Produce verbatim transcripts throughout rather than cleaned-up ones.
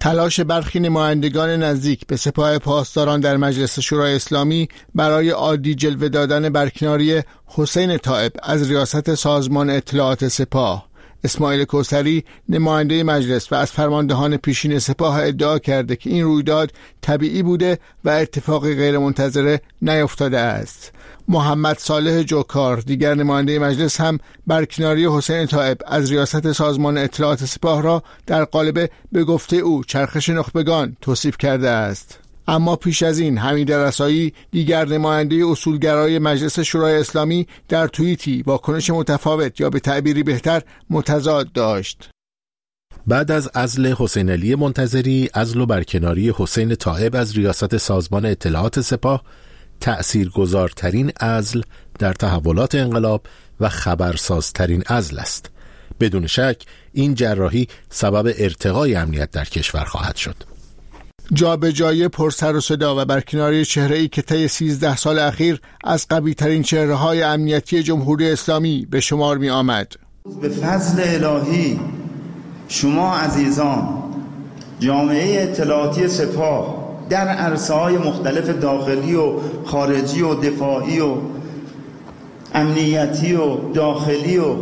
تلاش برخی نمایندگان نزدیک به سپاه پاسداران در مجلس شورای اسلامی برای عادی جلوه دادن برکناری حسین طایب از ریاست سازمان اطلاعات سپاه. اسماعیل کوثری نماینده مجلس و از فرماندهان پیشین سپاه ادعا کرده که این رویداد طبیعی بوده و اتفاقی غیرمنتظره نیفتاده است. محمد صالح جوکار دیگر نماینده مجلس هم برکناری حسین طایب از ریاست سازمان اطلاعات سپاه را در قالب به گفته او چرخش نخبگان توصیف کرده است. اما پیش از این حمید رسایی دیگر نماینده اصولگرای مجلس شورای اسلامی در توییتی واکنش متفاوت یا به تعبیری بهتر متضاد داشت. بعد از عزل حسین علی منتظری، عزل و برکناری حسین طایب از ریاست سازمان اطلاعات سپاه تأثیرگذارترین عزل در تحولات انقلاب و خبرسازترین عزل است. بدون شک این جراحی سبب ارتقای امنیت در کشور خواهد شد. جا به جای پرسر و صدا و برکناری چهره‌ای که طی سیزده سال اخیر از قوی‌ترین چهره‌های امنیتی جمهوری اسلامی به شمار می آمد. به فضل الهی شما عزیزان، جامعه اطلاعاتی سپاه در عرصه‌های مختلف داخلی و خارجی و دفاعی و امنیتی و داخلی و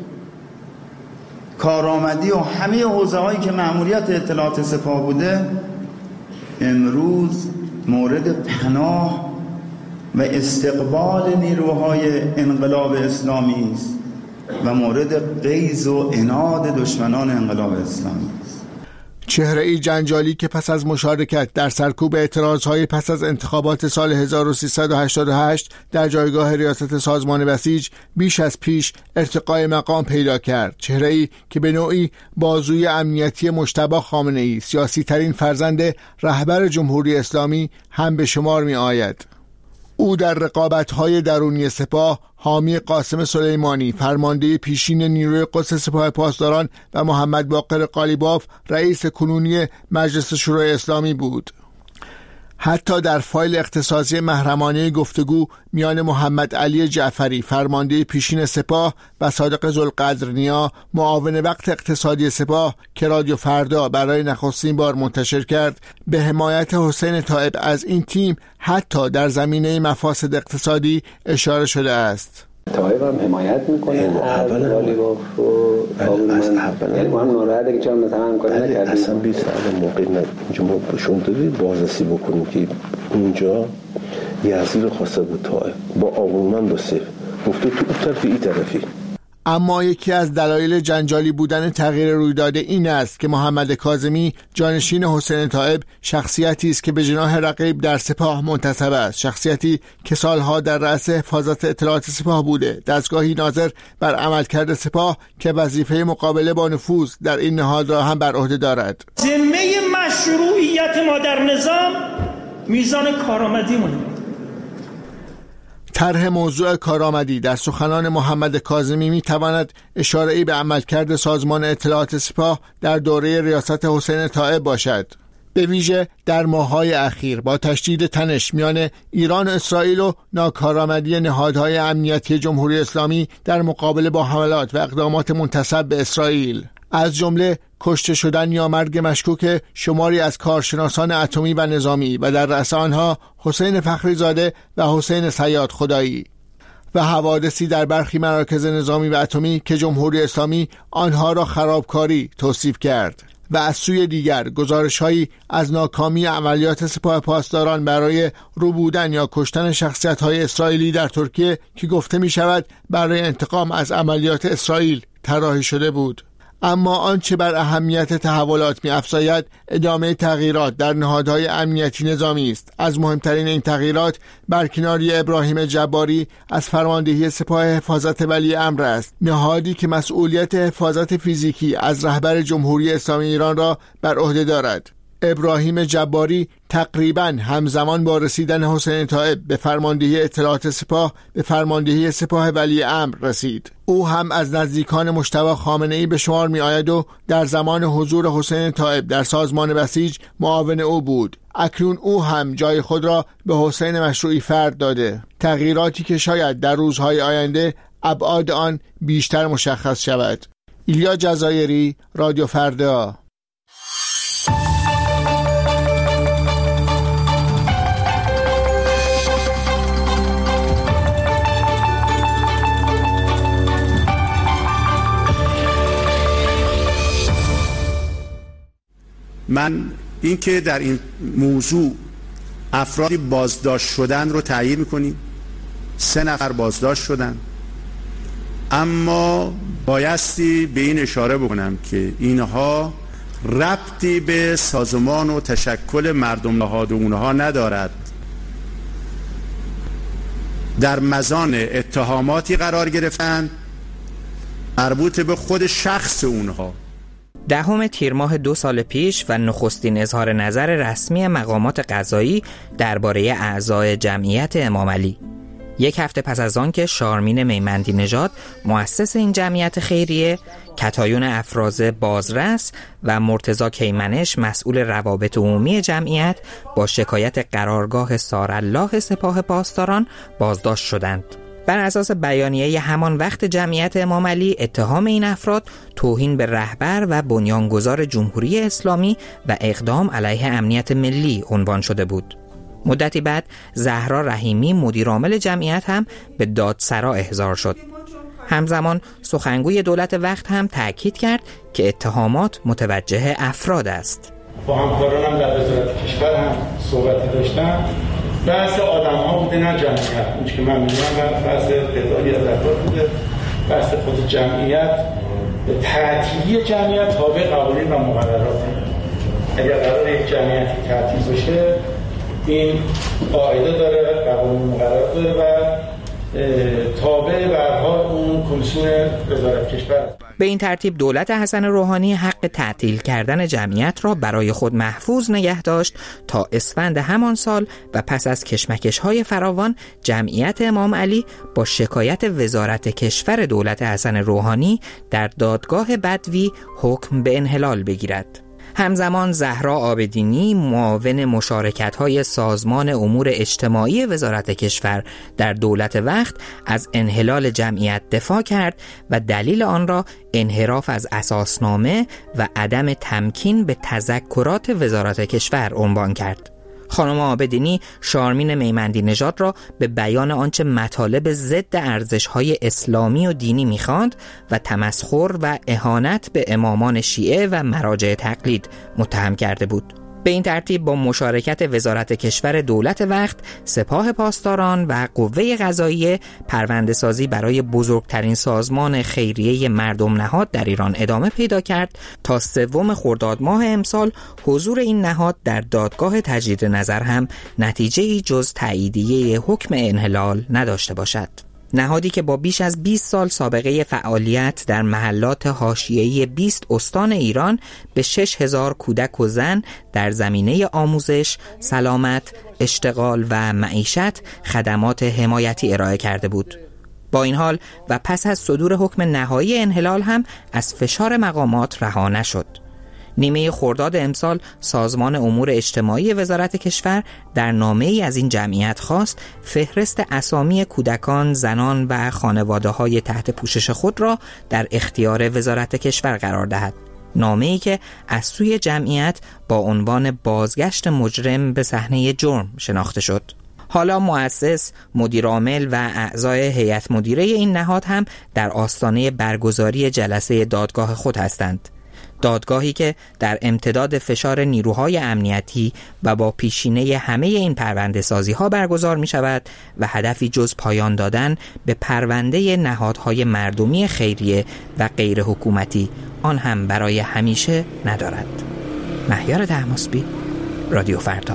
کارآمدی و همه حوزه‌هایی که مأموریت اطلاعات سپاه بوده، امروز مورد پناه و استقبال نیروهای انقلاب اسلامی است و مورد غیظ و عناد دشمنان انقلاب اسلامی است. چهره‌ای جنجالی که پس از مشارکت در سرکوب اعتراضهای پس از انتخابات سال هزار و سیصد و هشتاد و هشت در جایگاه ریاست سازمان بسیج بیش از پیش ارتقای مقام پیدا کرد. چهره‌ای که به نوعی بازوی امنیتی مجتبی خامنه‌ای، سیاسی ترین فرزند رهبر جمهوری اسلامی، هم به شمار می آید. او در رقابت‌های درونی سپاه حامی قاسم سلیمانی، فرمانده پیشین نیروی قدس سپاه پاسداران، و محمد باقر قالیباف، رئیس کنونی مجلس شورای اسلامی بود. حتی در فایل اختصاصی محرمانه گفتگو میان محمد علی جعفری، فرمانده پیشین سپاه، و صادق ذوالقدرنیا، معاون وقت اقتصادی سپاه، که رادیو فردا برای نخستین بار منتشر کرد، به حمایت حسین طایب از این تیم حتی در زمینه مفاسد اقتصادی اشاره شده است. طایب هم حمایت میکنه اول قالیباف و من، یعنی ما هم ناراحته که چرا مثلا همکاری نکردیم. اصلا بیست سال موقعی اینجا ما باشون دادیم بازرسی بکنیم که اونجا یزدی رو خواسته بود طایب با آقومن با سیف گفته تو اون طرفی این طرفی. اما یکی از دلایل جنجالی بودن تغییر رویداد این است که محمد کاظمی، جانشین حسین طایب، شخصیتی است که به جناح رقیب در سپاه منتصب است، شخصیتی که سالها در رأس حفاظت اطلاعات سپاه بوده، دستگاهی ناظر بر عملکرد سپاه که وظیفه مقابله با نفوذ در این نهاد را هم بر عهده دارد. ذمه مشروعیت ما در نظام میزان کارآمدی مونه. طرح موضوع کارآمدی در سخنان محمد کاظمی می تواند اشاره‌ای به عملکرد سازمان اطلاعات سپاه در دوره ریاست حسین طایب باشد، به ویژه در ماه‌های اخیر با تشدید تنش میان ایران و اسرائیل و ناکارآمدی نهادهای امنیتی جمهوری اسلامی در مقابله با حملات و اقدامات منتسب به اسرائیل، از جمله کشته شدن یا مرگ مشکوک شماری از کارشناسان اتمی و نظامی و در رأس آنها حسین فخریزاده و حسین صیاد خدایی، و حوادثی در برخی مراکز نظامی و اتمی که جمهوری اسلامی آنها را خرابکاری توصیف کرد، و از سوی دیگر گزارش‌هایی از ناکامی عملیات سپاه پاسداران برای ربودن یا کشتن شخصیت‌های اسرائیلی در ترکیه که گفته می‌شود برای انتقام از عملیات اسرائیل طراحی شده بود. اما آنچه بر اهمیت تحولات می‌افزاید ادامه تغییرات در نهادهای امنیتی نظامی است. از مهمترین این تغییرات برکناری ابراهیم جباری از فرماندهی سپاه حفاظت ولی امر است، نهادی که مسئولیت حفاظت فیزیکی از رهبر جمهوری اسلامی ایران را بر عهده دارد. ابراهیم جباری تقریباً همزمان با رسیدن حسین طایب به فرماندهی اطلاعات سپاه به فرماندهی سپاه ولی امر رسید. او هم از نزدیکان مجتبی خامنه‌ای به شمار می آید و در زمان حضور حسین طایب در سازمان بسیج معاون او بود. اکنون او هم جای خود را به حسین مشروعی فرد داده، تغییراتی که شاید در روزهای آینده ابعاد آن بیشتر مشخص شود. ایلیا جزایری، رادیو فردا. من اینکه در این موضوع افرادی بازداشت شدن رو تایید میکنیم. سه نفر بازداشت شدن، اما بایستی به این اشاره بکنم که اینها ربطی به سازمان و تشکل مردم نهاد اونها ندارد. در مزان اتهاماتی قرار گرفتن مربوط به خود شخص اونها. دهم تیر ماه دو سال پیش و نخستین اظهار نظر رسمی مقامات قضایی درباره اعضای جمعیت امام علی. یک هفته پس از آن که شارمین میمندی نژاد مؤسس این جمعیت خیریه، کتایون افراز بازرس و مرتضی کیمنش مسئول روابط عمومی جمعیت با شکایت قرارگاه سارالله سپاه پاسداران بازداشت شدند. بر اساس بیانیه همان وقت جمعیت امام علی، اتهام این افراد توهین به رهبر و بنیانگذار جمهوری اسلامی و اقدام علیه امنیت ملی عنوان شده بود. مدتی بعد زهرا رحیمی مدیرعامل جمعیت هم به دادسرا احضار شد. همزمان سخنگوی دولت وقت هم تأکید کرد که اتهامات متوجه افراد است. با همکارانم در وزارت کشور هم صحبتی داشتم. بحث آدم ها بوده نه جمعیت. اون که من میگم بحث تعدادی از افراد بوده. بحث خود جمعیت، تعطیلی جمعیت تابع قوانین و مقررات. اگر قرار یک جمعیت تعطیل بشه، این قاعده داره، قوانین مقررات داره و تابع به هر حال اون کمیسیون وزارت کشور. به این ترتیب دولت حسن روحانی حق تعطیل کردن جمعیت را برای خود محفوظ نگه داشت تا اسفند همان سال و پس از کشمکش‌های فراوان جمعیت امام علی با شکایت وزارت کشور دولت حسن روحانی در دادگاه بدوی حکم به انحلال بگیرد. همزمان زهرا عابدینی معاون مشارکت‌های سازمان امور اجتماعی وزارت کشور در دولت وقت از انحلال جمعیت دفاع کرد و دلیل آن را انحراف از اساسنامه و عدم تمکین به تذکرات وزارت کشور عنوان کرد. خانم عابدینی شارمین میمندی نژاد را به بیان آنچه مطالب ضد ارزش‌های اسلامی و دینی می‌خواند و تمسخر و اهانت به امامان شیعه و مراجع تقلید متهم کرده بود. به این ترتیب با مشارکت وزارت کشور دولت وقت، سپاه پاسداران و قوه قضاییه پرونده‌سازی برای بزرگترین سازمان خیریه مردم نهاد در ایران ادامه پیدا کرد تا سوم خرداد ماه امسال حضور این نهاد در دادگاه تجدید نظر هم نتیجه‌ای جز تاییدیه حکم انحلال نداشته باشد. نهادی که با بیش از بیست سال سابقه فعالیت در محلات حاشیه‌ای بیست استان ایران به شش هزار کودک و زن در زمینه آموزش، سلامت، اشتغال و معیشت خدمات حمایتی ارائه کرده بود. با این حال و پس از صدور حکم نهایی انحلال هم از فشار مقامات رها نشد. نیمه خرداد امسال سازمان امور اجتماعی وزارت کشور در نامه‌ای از این جمعیت خواست فهرست اسامی کودکان، زنان و خانواده‌های تحت پوشش خود را در اختیار وزارت کشور قرار دهد. نامه‌ای که از سوی جمعیت با عنوان بازگشت مجرم به صحنه جرم شناخته شد. حالا مؤسس، مدیرعامل و اعضای هیئت مدیره این نهاد هم در آستانه برگزاری جلسه دادگاه خود هستند. دادگاهی که در امتداد فشار نیروهای امنیتی و با پیشینه همه این پرونده سازی ها برگزار می شود و هدفی جز پایان دادن به پرونده نهادهای مردمی خیریه و غیر حکومتی آن هم برای همیشه ندارد. مهیار طهماسبی، رادیو فردا.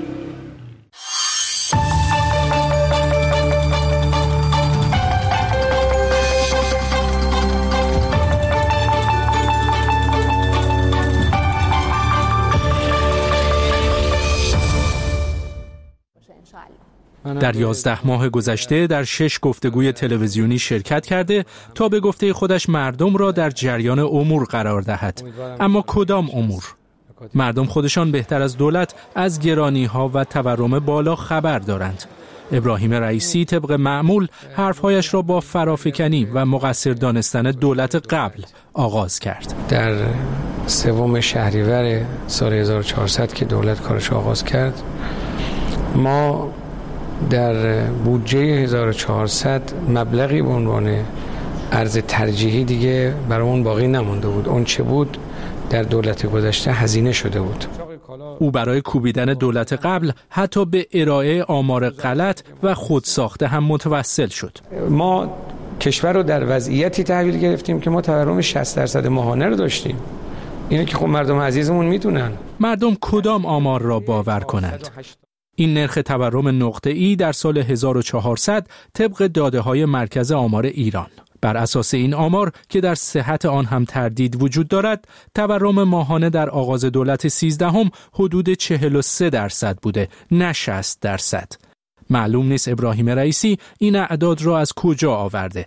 در یازده ماه گذشته در شش گفتگوی تلویزیونی شرکت کرده تا به گفته خودش مردم را در جریان امور قرار دهد. اما کدام امور؟ مردم خودشان بهتر از دولت از گرانی‌ها و تورم بالا خبر دارند. ابراهیم رئیسی طبق معمول حرفهایش را با فرافکنی و مقصر دانستن دولت قبل آغاز کرد. در سوم شهریور سال هزار و چهارصد که دولت کارش آغاز کرد، ما در بودجه هزار و چهارصد مبلغی به عنوان ارز ترجیحی دیگه برامون باقی نمونده بود. اون چه بود؟ در دولت گذشته هزینه شده بود. او برای کوبیدن دولت قبل حتی به ارائه آمار غلط و خودساخته هم متوسل شد. ما کشور رو در وضعیتی تحویل گرفتیم که ما تورم شصت درصد ماهانه رو داشتیم. اینه که خب مردم عزیزمون میدونن. مردم کدام آمار را باور کنند؟ این نرخ تورم نقطه‌ای در سال هزار و چهارصد طبق داده‌های مرکز آمار ایران. بر اساس این آمار که در صحت آن هم تردید وجود دارد، تورم ماهانه در آغاز دولت سیزدهم حدود چهل و سه درصد بوده، نه شصت درصد. معلوم نیست ابراهیم رئیسی این اعداد را از کجا آورده.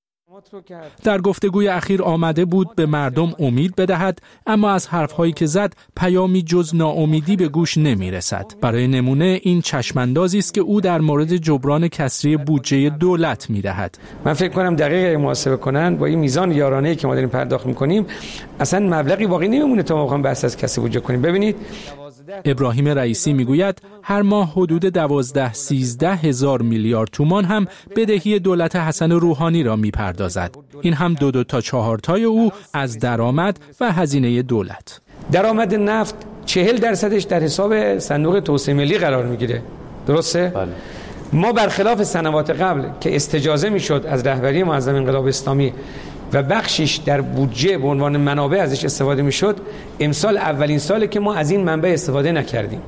در گفتگوی اخیر آمده بود به مردم امید بدهد، اما از حرفهایی که زد پیامی جز ناامیدی به گوش نمی رسد. برای نمونه این چشماندازی است که او در مورد جبران کسری بودجه دولت می دهد. من فکر کنم دقیق محاسبه کنن با این میزان یارانه‌ای که ما داریم پرداخت می‌کنیم اصلا مبلغی واقعی نمیمونه تا ما بخوایم بحث از کسی بودجه کنیم. ببینید ابراهیم رئیسی میگوید هر ماه حدود دوازده سیزده هزار میلیارد تومان هم بدهی دولت حسن روحانی را میپردازد. این هم دو دو تا چهار تای او از درآمد و هزینه دولت. درآمد نفت چهل درصدش در حساب صندوق توسعه ملی قرار میگیره. درسته؟ بله. ما برخلاف سنوات قبل که استجازه میشد از رهبری معظم انقلاب اسلامی و بخشیش در بودجه به عنوان منابع ازش استفاده میشد، امسال اولین ساله که ما از این منبع استفاده نکردیم.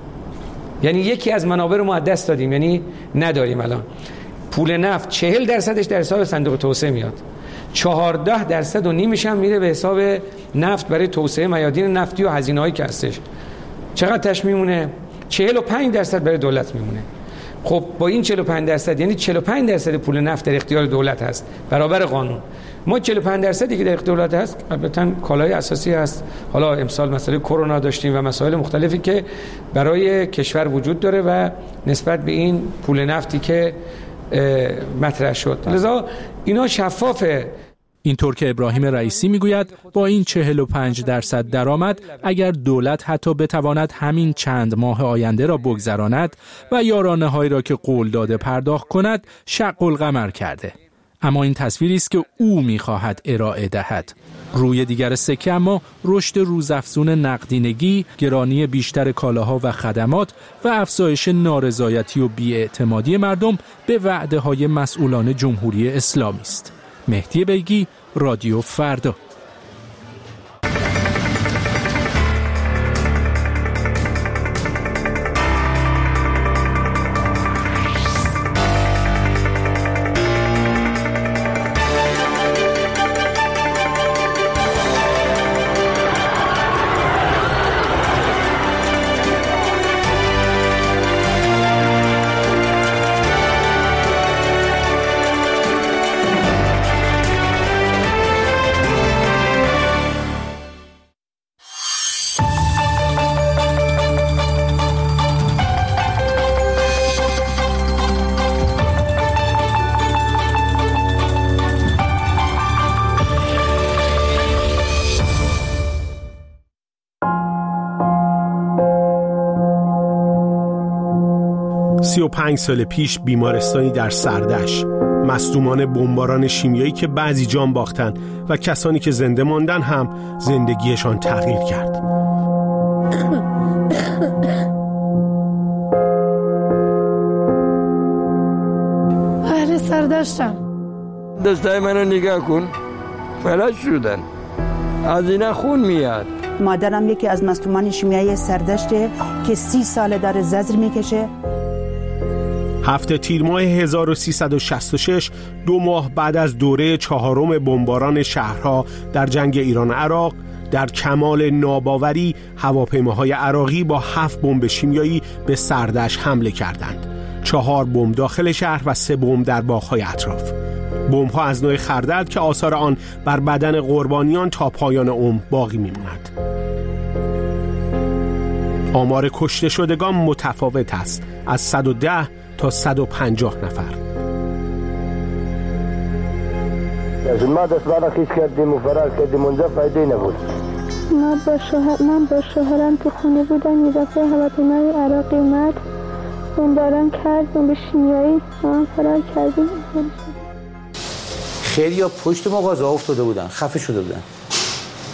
یعنی یکی از منابع رو ما از دست دادیم، یعنی نداریم. الان پول نفت چهل درصدش در حساب صندوق توسعه میاد، چهارده درصد و نیمش هم میره به حساب نفت برای توسعه میادین نفتی و هزینه‌هایی که هستش. چقدر تاش میمونه؟ چهل و پنج درصد برای دولت میمونه. خب با این چهل و پنج درصد یعنی چهل و پنج درصد پول نفت در اختیار دولت هست برابر قانون. ما چهل و پنج درصدی که در اختیار دولت هست البته کالای اساسی هست. حالا امسال مسئله کرونا داشتیم و مسائل مختلفی که برای کشور وجود داره و نسبت به این پول نفتی که مطرح شد، لذا اینا شفافه. اینطور که ابراهیم رئیسی میگوید با این چهل و پنج درصد درآمد اگر دولت حتی بتواند همین چند ماه آینده را بگذراند و یارانه‌هایی را که قول داده پرداخت کند، شق القمر کرده. اما این تصویری است که او میخواهد ارائه دهد. روی دیگر سکه اما رشد روزافزون نقدینگی، گرانی بیشتر کالاها و خدمات و افزایش نارضایتی و بی‌اعتمادی مردم به وعده‌های مسئولان جمهوری اسلامی است. مهدی بیگی، رادیو فردا. سی و پنج سال پیش بیمارستانی در سردش، مصدومان بمباران شیمیایی که بعضی جان باختن و کسانی که زنده ماندن هم زندگیشان تغییر کرد. اهل سردشتم. دستای منو نگاه کن، فلج شدن، از اینا خون میاد. مادرم یکی از مصدومان شیمیایی سردشته که سی ساله داره زجر میکشه. هفته تیر ماه هزار و سیصد و شصت و شش، دو ماه بعد از دوره چهارم بمباران شهرها در جنگ ایران عراق، در کمال ناباوری هواپیماهای عراقی با هفت بمب شیمیایی به سردشت حمله کردند. چهار بمب داخل شهر و سه بمب در باغ‌های اطراف. بمب‌ها از نوع خردل که آثار آن بر بدن قربانیان تا پایان عمر باقی می‌ماند. آمار کشته شدگان متفاوت است، از صد و ده تا صد و پنجاه نفر. از ما دست بالا خیش کردیم و فرار کردیم، اونجا فایده نبود. ما با شوهر من با شوهرم تو خونه بودم، یه دفعه هواپیمای عراقی اومد، بمباران کرد، بمب شیمیایی، ما فرار کردیم. خیلی ها پشت مغازه افتاده بودن، خفه شده بودن.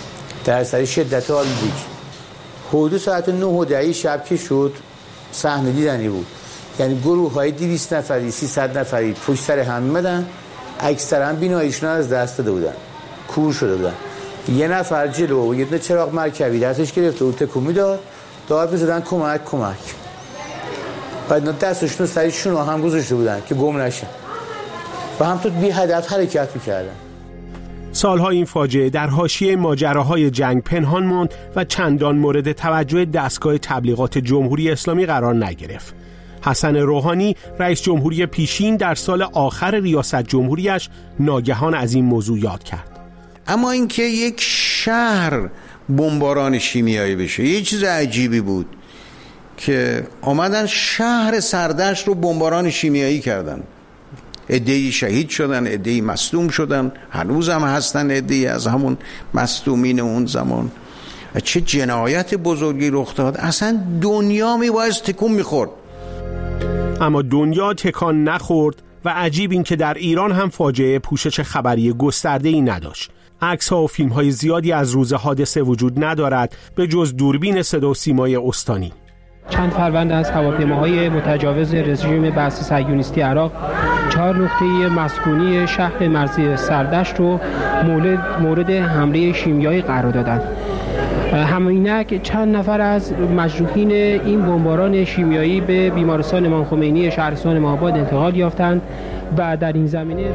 در اثر شدت آلودگی. حدود ساعت نه و ده شب که شد صحنه دیدنی بود، یعنی گروه های دویست نفری سیصد نفری پشت سر هم میمدن، اکثرا بیناییشون از دست داده بودن، کور شده بودن. یه نفر جلو و یه دونه چراغ مرکبی دستش گرفته بود تکون میداد، داد می‌زدن کمک کمک. بعد دستشون رو سرشون هم گذاشته بودن که گم نشن و همطور بی هدف حرکت می‌کردن. سالها این فاجعه در حاشیه ماجراهای جنگ پنهان ماند و چندان مورد توجه دستگاه تبلیغات جمهوری اسلامی قرار نگرفت. حسن روحانی رئیس جمهوری پیشین در سال آخر ریاست جمهوریش ناگهان از این موضوع یاد کرد. اما اینکه یک شهر بمباران شیمیایی بشه یه چیز عجیبی بود که آمدن شهر سردشت رو بمباران شیمیایی کردن. عده‌ای شهید شدن، عده‌ای مصدوم شدن، هنوز هم هستن عده‌ای از همون مصدومین اون زمان. چه جنایت بزرگی رخ داد، اصلا دنیا میبایست تکون میخورد. اما دنیا تکان نخورد و عجیب این که در ایران هم فاجعه پوشش خبری گسترده‌ای نداشت. عکس‌ها و فیلم‌های زیادی از روز حادثه وجود ندارد به جز دوربین صدا و سیمای استانی. چند پرونده از هواپیماهای متجاوز رژیم بعث صهیونیستی عراق چهار نقطه مسکونی شهر مرزی سردشت رو مورد مورد حمله شیمیایی قرار دادند. همینک چند نفر از مجروحین این بمباران شیمیایی به بیمارستان امام خمینی شهرستان مهاباد انتقال یافتند و در این زمینه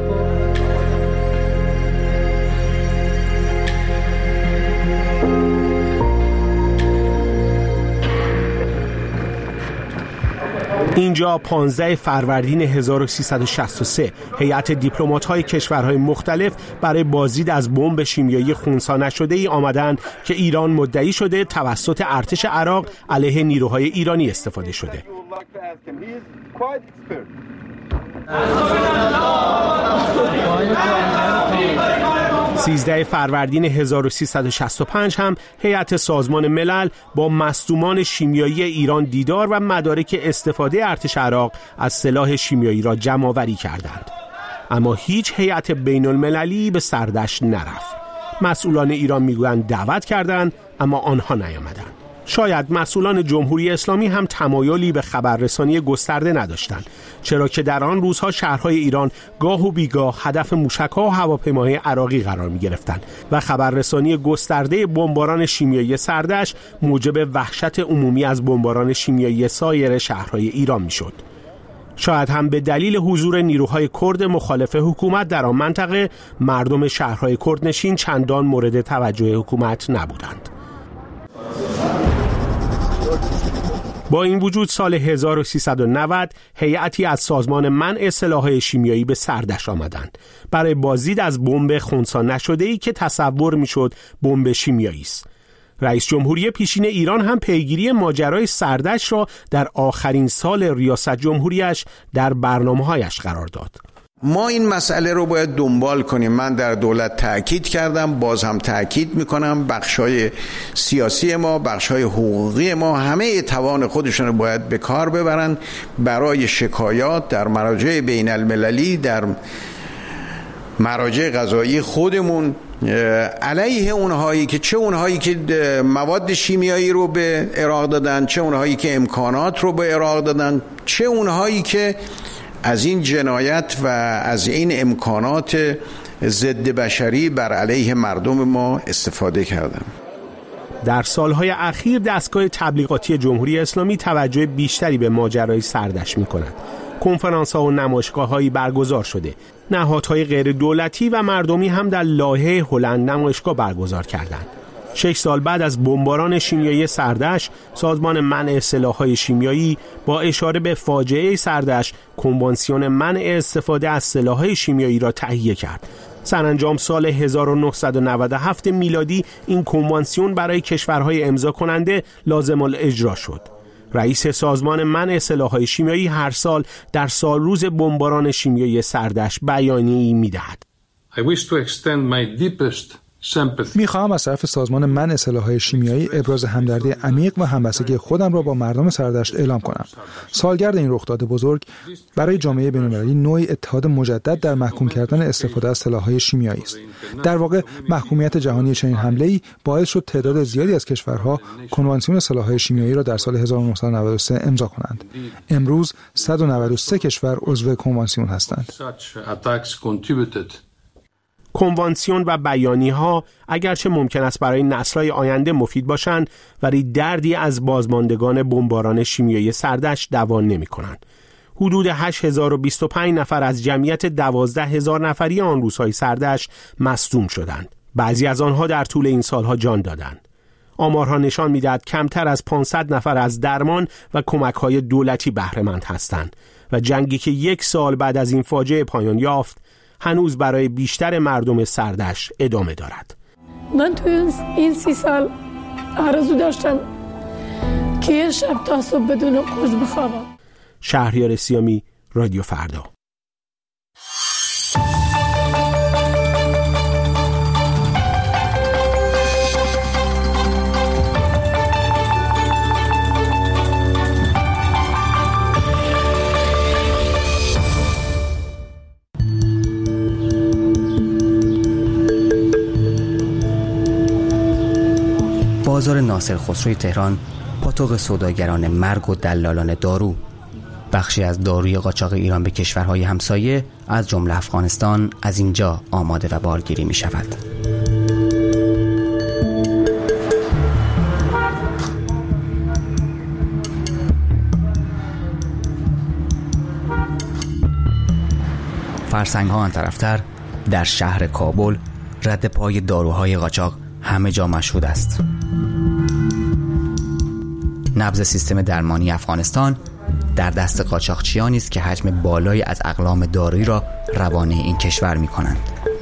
اینجا پانزده فروردین هزار و سیصد و شصت و سه هیئت دیپلمات‌های کشورهای مختلف برای بازدید از بمب شیمیایی خنثی نشده‌ای آمدند که ایران مدعی شده توسط ارتش عراق علیه نیروهای ایرانی استفاده شده. سیزده فروردین هزار و سیصد و شصت و پنج هم هیئت سازمان ملل با مصدومان شیمیایی ایران دیدار و مدارک استفاده ارتش عراق از سلاح شیمیایی را جمع‌آوری کردند. اما هیچ هیئت بین المللی به سردشت نرفت. مسئولان ایران میگویند دعوت کردند اما آنها نیامدند. شاید مسئولان جمهوری اسلامی هم تمایلی به خبررسانی گسترده نداشتند، چرا که در آن روزها شهرهای ایران گاه و بیگاه هدف موشک‌ها و هواپیماهای عراقی قرار می‌گرفتند و خبررسانی گسترده بمباران شیمیایی سردشت موجب وحشت عمومی از بمباران شیمیایی سایر شهرهای ایران می‌شد. شاید هم به دلیل حضور نیروهای کرد مخالف حکومت در آن منطقه مردم شهرهای کردنشین چندان مورد توجه حکومت نبودند. با این وجود سال هزار و سیصد و نود هیئتی از سازمان منع سلاح‌های شیمیایی به سردشت آمدند برای بازدید از بمب خنثی نشده‌ای که تصور می‌شد بمب شیمیایی است. رئیس جمهوری پیشین ایران هم پیگیری ماجرای سردشت را در آخرین سال ریاست جمهوریش در برنامه‌هایش قرار داد. ما این مسئله رو باید دنبال کنیم. من در دولت تأکید کردم، باز هم تأکید میکنم، بخشای سیاسی ما، بخشای حقوقی ما همه توان خودشون رو باید به کار ببرن برای شکایات در مراجع بین المللی، در مراجع قضایی خودمون علیه اونهایی که چه اونهایی که مواد شیمیایی رو به عراق دادن، چه اونهایی که امکانات رو به عراق دادن، چه اونهایی که از این جنایت و از این امکانات ضد بشری بر علیه مردم ما استفاده کردن. در سالهای اخیر دستگاه تبلیغاتی جمهوری اسلامی توجه بیشتری به ماجرای سردشت می‌کند. کنفرانس‌ها و نمایشگاه‌هایی برگزار شده. نهادهای غیر دولتی و مردمی هم در لاهه هلند نمایشگاه برگزار کردند. شش سال بعد از بمباران شیمیایی سردشت، سازمان منع سلاح‌های شیمیایی با اشاره به فاجعه سردشت کنوانسیون منع استفاده از سلاح‌های شیمیایی را تهیه کرد. سرانجام سال هزار و نهصد و نود و هفت میلادی این کنوانسیون برای کشورهای امضا کننده لازم الاجرا شد. رئیس سازمان منع سلاح‌های شیمیایی هر سال در سالروز بمباران شیمیایی سردشت بیانیه‌ای می‌دهد. I wish to extend my deepest میخواهم از طرف سازمان منع سلاح‌های شیمیایی ابراز همدردی عمیق و همبستگی خودم را با مردم سردشت اعلام کنم. سالگرد این رخداد بزرگ برای جامعه بین‌المللی نوعی اتحاد مجدد در محکوم کردن استفاده از سلاح‌های شیمیایی است. در واقع محکومیت جهانی چنین حمله‌ای باعث شد تعداد زیادی از کشورها کنوانسیون سلاح‌های شیمیایی را در سال هزار و نهصد و نود و سه امضا کنند. امروز صد و نود و سه کشور عضو کنوانسیون هستند. کنوانسیون و بیانیه‌ها اگرچه ممکن است برای نسل‌های آینده مفید باشند، ولی دردی از بازماندگان بمباران شیمیایی سردشت دوان نمی‌کنند. حدود هشت هزار و بیست و پنج نفر از جمعیت دوازده هزار نفری آن روزهای سردشت مصدوم شدند. بعضی از آنها در طول این سالها جان دادند. آمارها نشان می‌دهد کمتر از پانصد نفر از درمان و کمک‌های دولتی بهره‌مند هستند و جنگی که یک سال بعد از این فاجعه پایان یافت هنوز برای بیشتر مردم سردشت ادامه دارد. من توی این سی سال آرزو داشتم که یه شب تا صبح بدون قرص بخوابم. شهریار سیامی، رادیو فردا. بازار ناصر خسروی تهران پاتوق سوداگران مرگ و دلالان دارو. بخشی از داروی قاچاق ایران به کشورهای همسایه از جمله افغانستان از اینجا آماده و بارگیری می شود. فرسنگ ها آن طرفتر در شهر کابل رد پای داروهای قاچاق همه جا مشهود است. نبض سیستم درمانی افغانستان در دست قاچاقچیانی است که حجم بالایی از اقلام دارویی را روانه این کشور می‌کنند.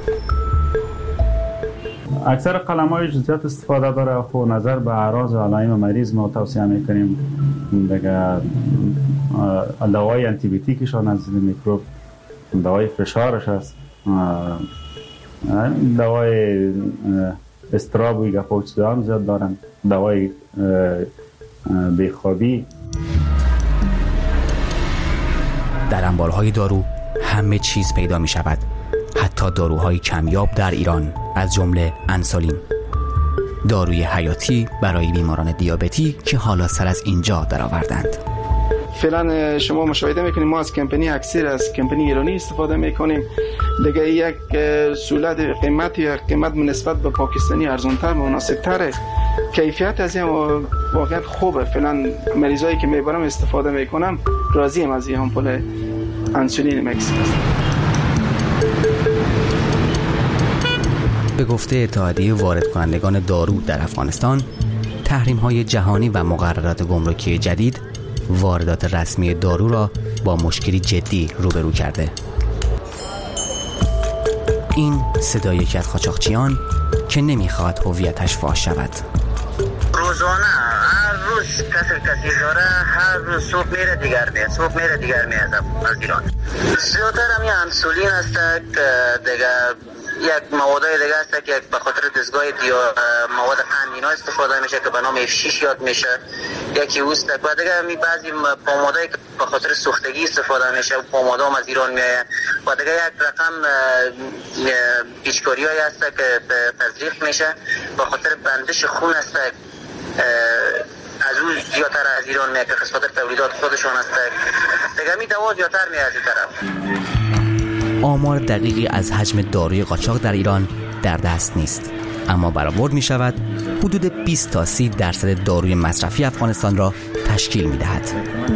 اکثر قلم‌های جزئیات استفاده داره. خب نظر به اعراض و علائم مریض ما توصیه می‌کنیم دیگه دوای آنتی بیوتیکشون از میکروب، دوای فشارش است، دوای استراب و گپاچدا هم زیاد دارن، دوای بیخوابی. در انبارهای دارو همه چیز پیدا می شود، حتی داروهای کمیاب در ایران از جمله انسولین، داروی حیاتی برای بیماران دیابتی که حالا سر از اینجا درآوردند. فعلا شما مشاهده میکنیم ما از کمپانی اکسیر از کمپانی ایرانی استفاده میکنیم. دیگه یک صورت قیمتی قیمت نسبت به پاکستانی ارزانتر و مناسبتره. کیفیت از این واقعا خوبه. فعلا مریضایی که میبرم استفاده میکنم راضیم از این آمپول انسولین مکس. به گفته اتحادیه وارد کنندگان دارو در افغانستان، تحریم‌های جهانی و مقررات گمرکی جدید واردات رسمی دارو را با مشکلی جدی روبرو کرده. این صدای یکی از قاچاقچیان که نمیخواد هویتش فاش شود. روزانه هر روز کسی کسی داره، هر روز صبح میره دیگر میاد، صبح میره دیگر میاد از ایران. زیادتر هم یه انسولین هست دیگه، یک موادای دیگه هست که به خاطر دستگاه یا مواد قندینا استفاده میشه که به نام اف شش یاد میشه، یکی اوست و دیگه می بعضی پامادایی که به خاطر سوختگی استفاده میشه و پامادا هم از ایران میاد و دیگه یک رقم پیچکاریایی هست که تزریق میشه به خاطر بندش خون هست، از اون زیادتر از ایران میاد که خاطر تولیدات خودشون هست دیگه. می دوا زیادتر میاد از این طرف. آمار دقیقی از حجم داروی قاچاق در ایران در دست نیست، اما برآورد می شود حدود بیست تا سی درصد داروی مصرفی افغانستان را تشکیل می دهد.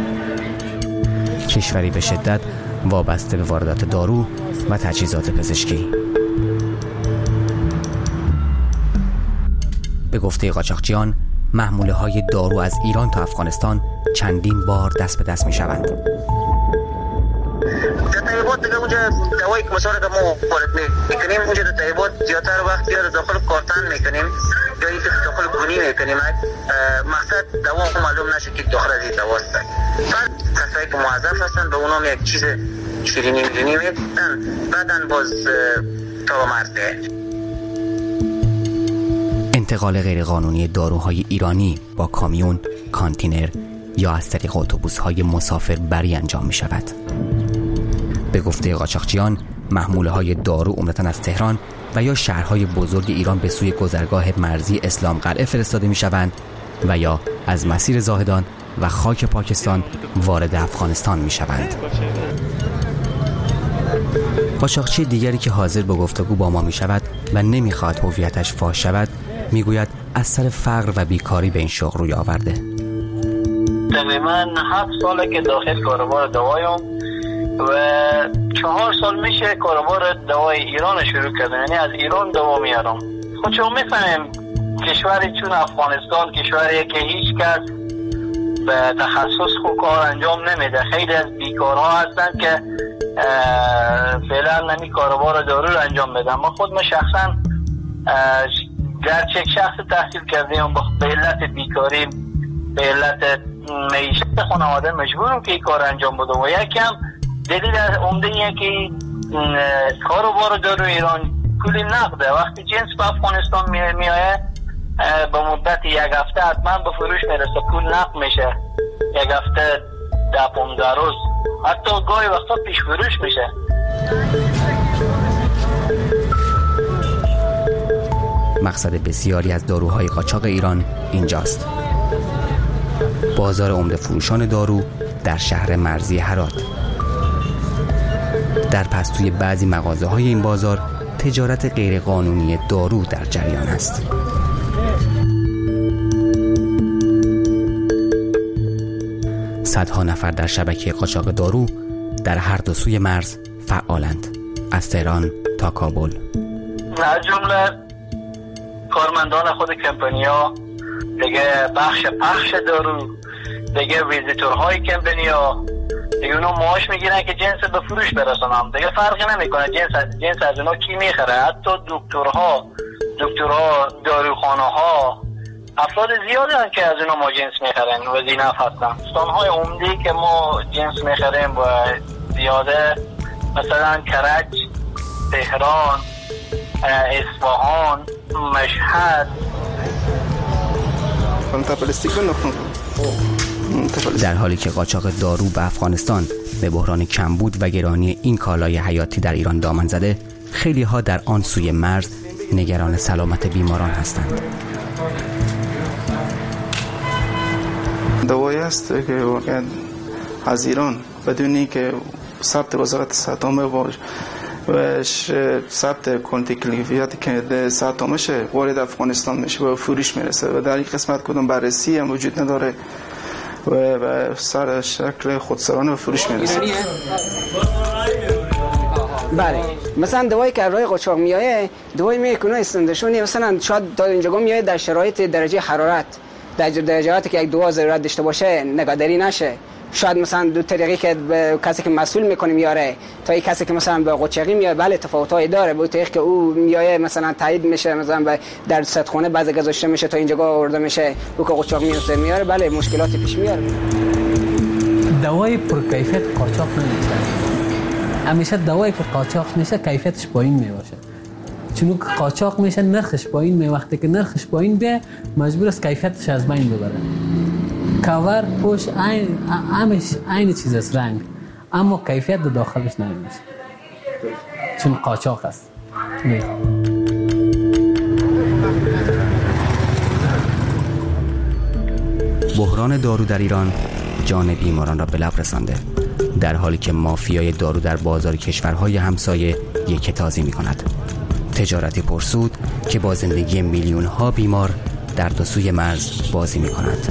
کشوری به شدت وابسته به واردات دارو و تجهیزات پزشکی. به گفته قاچاقچیان، محموله های دارو از ایران تا افغانستان چندین بار دست به دست می شوند. طیبات دیگه اونجا دوایی که مثلا که ما وارد میکنیم اونجا در طیبات زیادتر وقت یا داخل کارتن میکنیم یا اینکه داخل گونی میکنیم. مقصد دوا معلوم نشه که داخل از این دواست. بعد کسایی که موظف هستن به اونام یک چیز شیرینی میدونی میدن بعدن باز تا به مرز بیاید. انتقال غیرقانونی داروهای ایرانی با کامیون، کانتینر یا از طریق اتوبوس‌های مسافر بری انجام می‌شود. به گفته قاچاقچیان، محموله‌های دارو عمدتاً از تهران و یا شهرهای بزرگ ایران به سوی گذرگاه مرزی اسلام قلعه فرستاده می‌شوند و یا از مسیر زاهدان و خاک پاکستان وارد افغانستان می‌شوند. قاچاقچی دیگری که حاضر به گفتگو با ما می‌شود و نمی‌خواهد هویتش فاش شود، می‌گوید از سر فقر و بیکاری به این شغل روی آورده. تقریباً هفت ساله که داخل کاروبار دوایم و چهار سال میشه کاروبار دوای ایران شروع کردم، یعنی از ایران دوا میارم. خود شما میفهمیم کشوری چون افغانستان کشوریه که هیچ کس به تخصص خود کار انجام نمیده. خیلی از بیکارها هستن که فعلا نمی کاروبار دارو رو انجام بدن. ما خود ما شخصا گرچه شخص تحصیل کردیم به علت بیکاری به علت معیشت خانواده مجبورم که این کار انجام بدم و یکم دلیل عمده اینه که کاروبار دارو ایران کلی نقده. وقتی جنس به افغانستان میایه به مدت یک هفته حتما به فروش میرسه، پول نقد میشه، یک هفته ده پانزده روز حتی گاهی وقتا پیش فروش میشه. مقصد بسیاری از داروهای قاچاق ایران اینجاست. بازار عمده فروشان دارو در شهر مرزی هرات. در پستوی بعضی مغازه های این بازار تجارت غیرقانونی دارو در جریان است. صدها نفر در شبکه قاچاق دارو در هر دو سوی مرز فعالند، از تهران تا کابل. از جمله کارمندان خود کمپانی‌ها، دیگه بخش پخش دارو، دیگه ویزیتورهای کمپانی‌ها، دیگه اونا معاش میگیرن که جنس به فروش برسونن. دیگه فرقی نمیکنه جنس جنس از اونا کی میخره. حتی دکترها، دکترها، داروخانه‌ها، افراد زیادی هستن که از اونا ما جنس میخرن و زینف هستن. استان‌های عمده‌ای که ما جنس میخریم و زیاده مثلا کرج، تهران، اصفهان، مشهد. در حالی که قاچاق دارو به افغانستان به بحران کمبود و گرانی این کالای حیاتی در ایران دامن زده، خیلی ها در آن سوی مرز نگران سلامت بیماران هستند. دوایی است که واقعا از ایران بدونی که ثبت وزارت صحت باش و ثبت کنتیکلیفیت که صحت وارد افغانستان میشه و فروش میرسه و در این قسمت کدوم بررسی هم وجود نداره و به سر شکل خودسرانه و فروش میرسه. بله مثلا دوایی که روی قاچاق میایه دوایی میکنه استندشونی مثلا شاید تا اینجا میایه در شرایط درجه حرارت در درجاتی که یک دوا ضرورت داشته باشه نگهداری نشه. شاید مثلا دو طریقی که کسی که مسئول میکنه میاره تا یک کسی که مثلا به قاچاقی میاره بله تفاوتایی داره. به طریقی که او میایه مثلا تایید میشه مثلا در صدخونه بعضی گذاشته میشه تا اینجا آورده میشه او که قاچاق میاره میاره بله مشکلاتی پیش میاره. دوای پرکیفیت قاچاق نمیشه. همیشه دوایی که قاچاق میشه کیفیتش پایین میباشه. چون که قاچاق میشه نرخش پایین می وقتی که نرخش پایین بیه مجبور است کیفیتش از بین ببره. کاور پوش عین همش عین چیز است رنگ اما کیفیت داخلش نمیشه چون قاچاق است. بحران دارو در ایران جان بیماران را به لب رسانده، در حالی که مافیای دارو در بازار کشورهای همسایه یک تازی می کند. تجارتی پرسود که با زندگی میلیون ها بیمار در دو سوی مرز بازی می کند.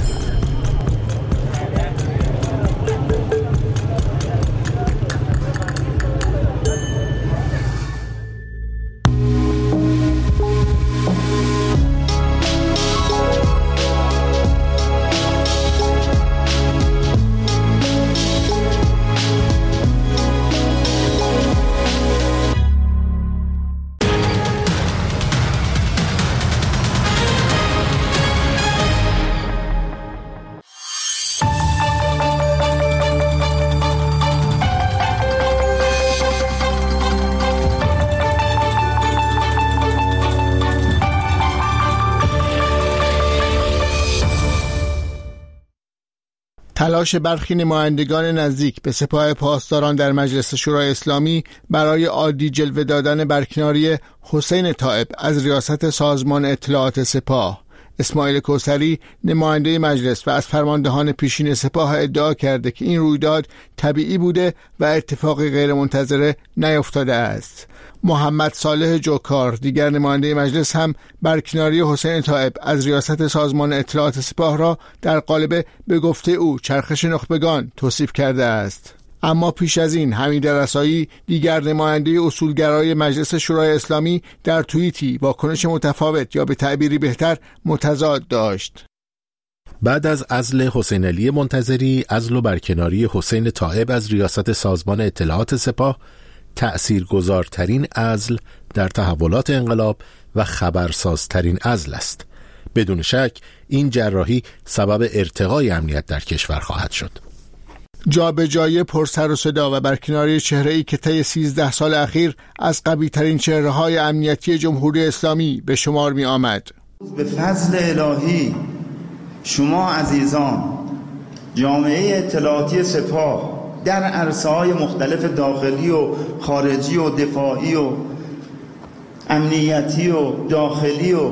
تلاش برخی نمایندگان نزدیک به سپاه پاسداران در مجلس شورای اسلامی برای عادی جلوه دادن برکناری حسین طائب از ریاست سازمان اطلاعات سپاه. اسماعیل کوثری نماینده مجلس و از فرماندهان پیشین سپاه ادعا کرده که این رویداد طبیعی بوده و اتفاقی غیرمنتظره نیفتاده است. محمد صالح جوکار دیگر نماینده مجلس هم برکناری حسین طائب از ریاست سازمان اطلاعات سپاه را در قالب به گفته او چرخش نخبگان توصیف کرده است. اما پیش از این حمید رسایی دیگر نماینده اصولگرای مجلس شورای اسلامی در توییتی واکنش متفاوت یا به تعبیری بهتر متضاد داشت. بعد از عزل حسین علی منتظری، عزل و برکناری حسین طائب از ریاست سازمان اطلاعات سپاه تأثیرگذارترین عزل در تحولات انقلاب و خبرسازترین عزل است. بدون شک این جراحی سبب ارتقای امنیت در کشور خواهد شد. جا به جای پر سر و صدا و برکناری چهره‌ای که طی سیزده سال اخیر از قوی‌ترین چهره‌های امنیتی جمهوری اسلامی به شمار می آمد. به فضل الهی شما عزیزان، جامعه اطلاعاتی سپاه در عرصه‌های مختلف داخلی و خارجی و دفاعی و امنیتی و داخلی و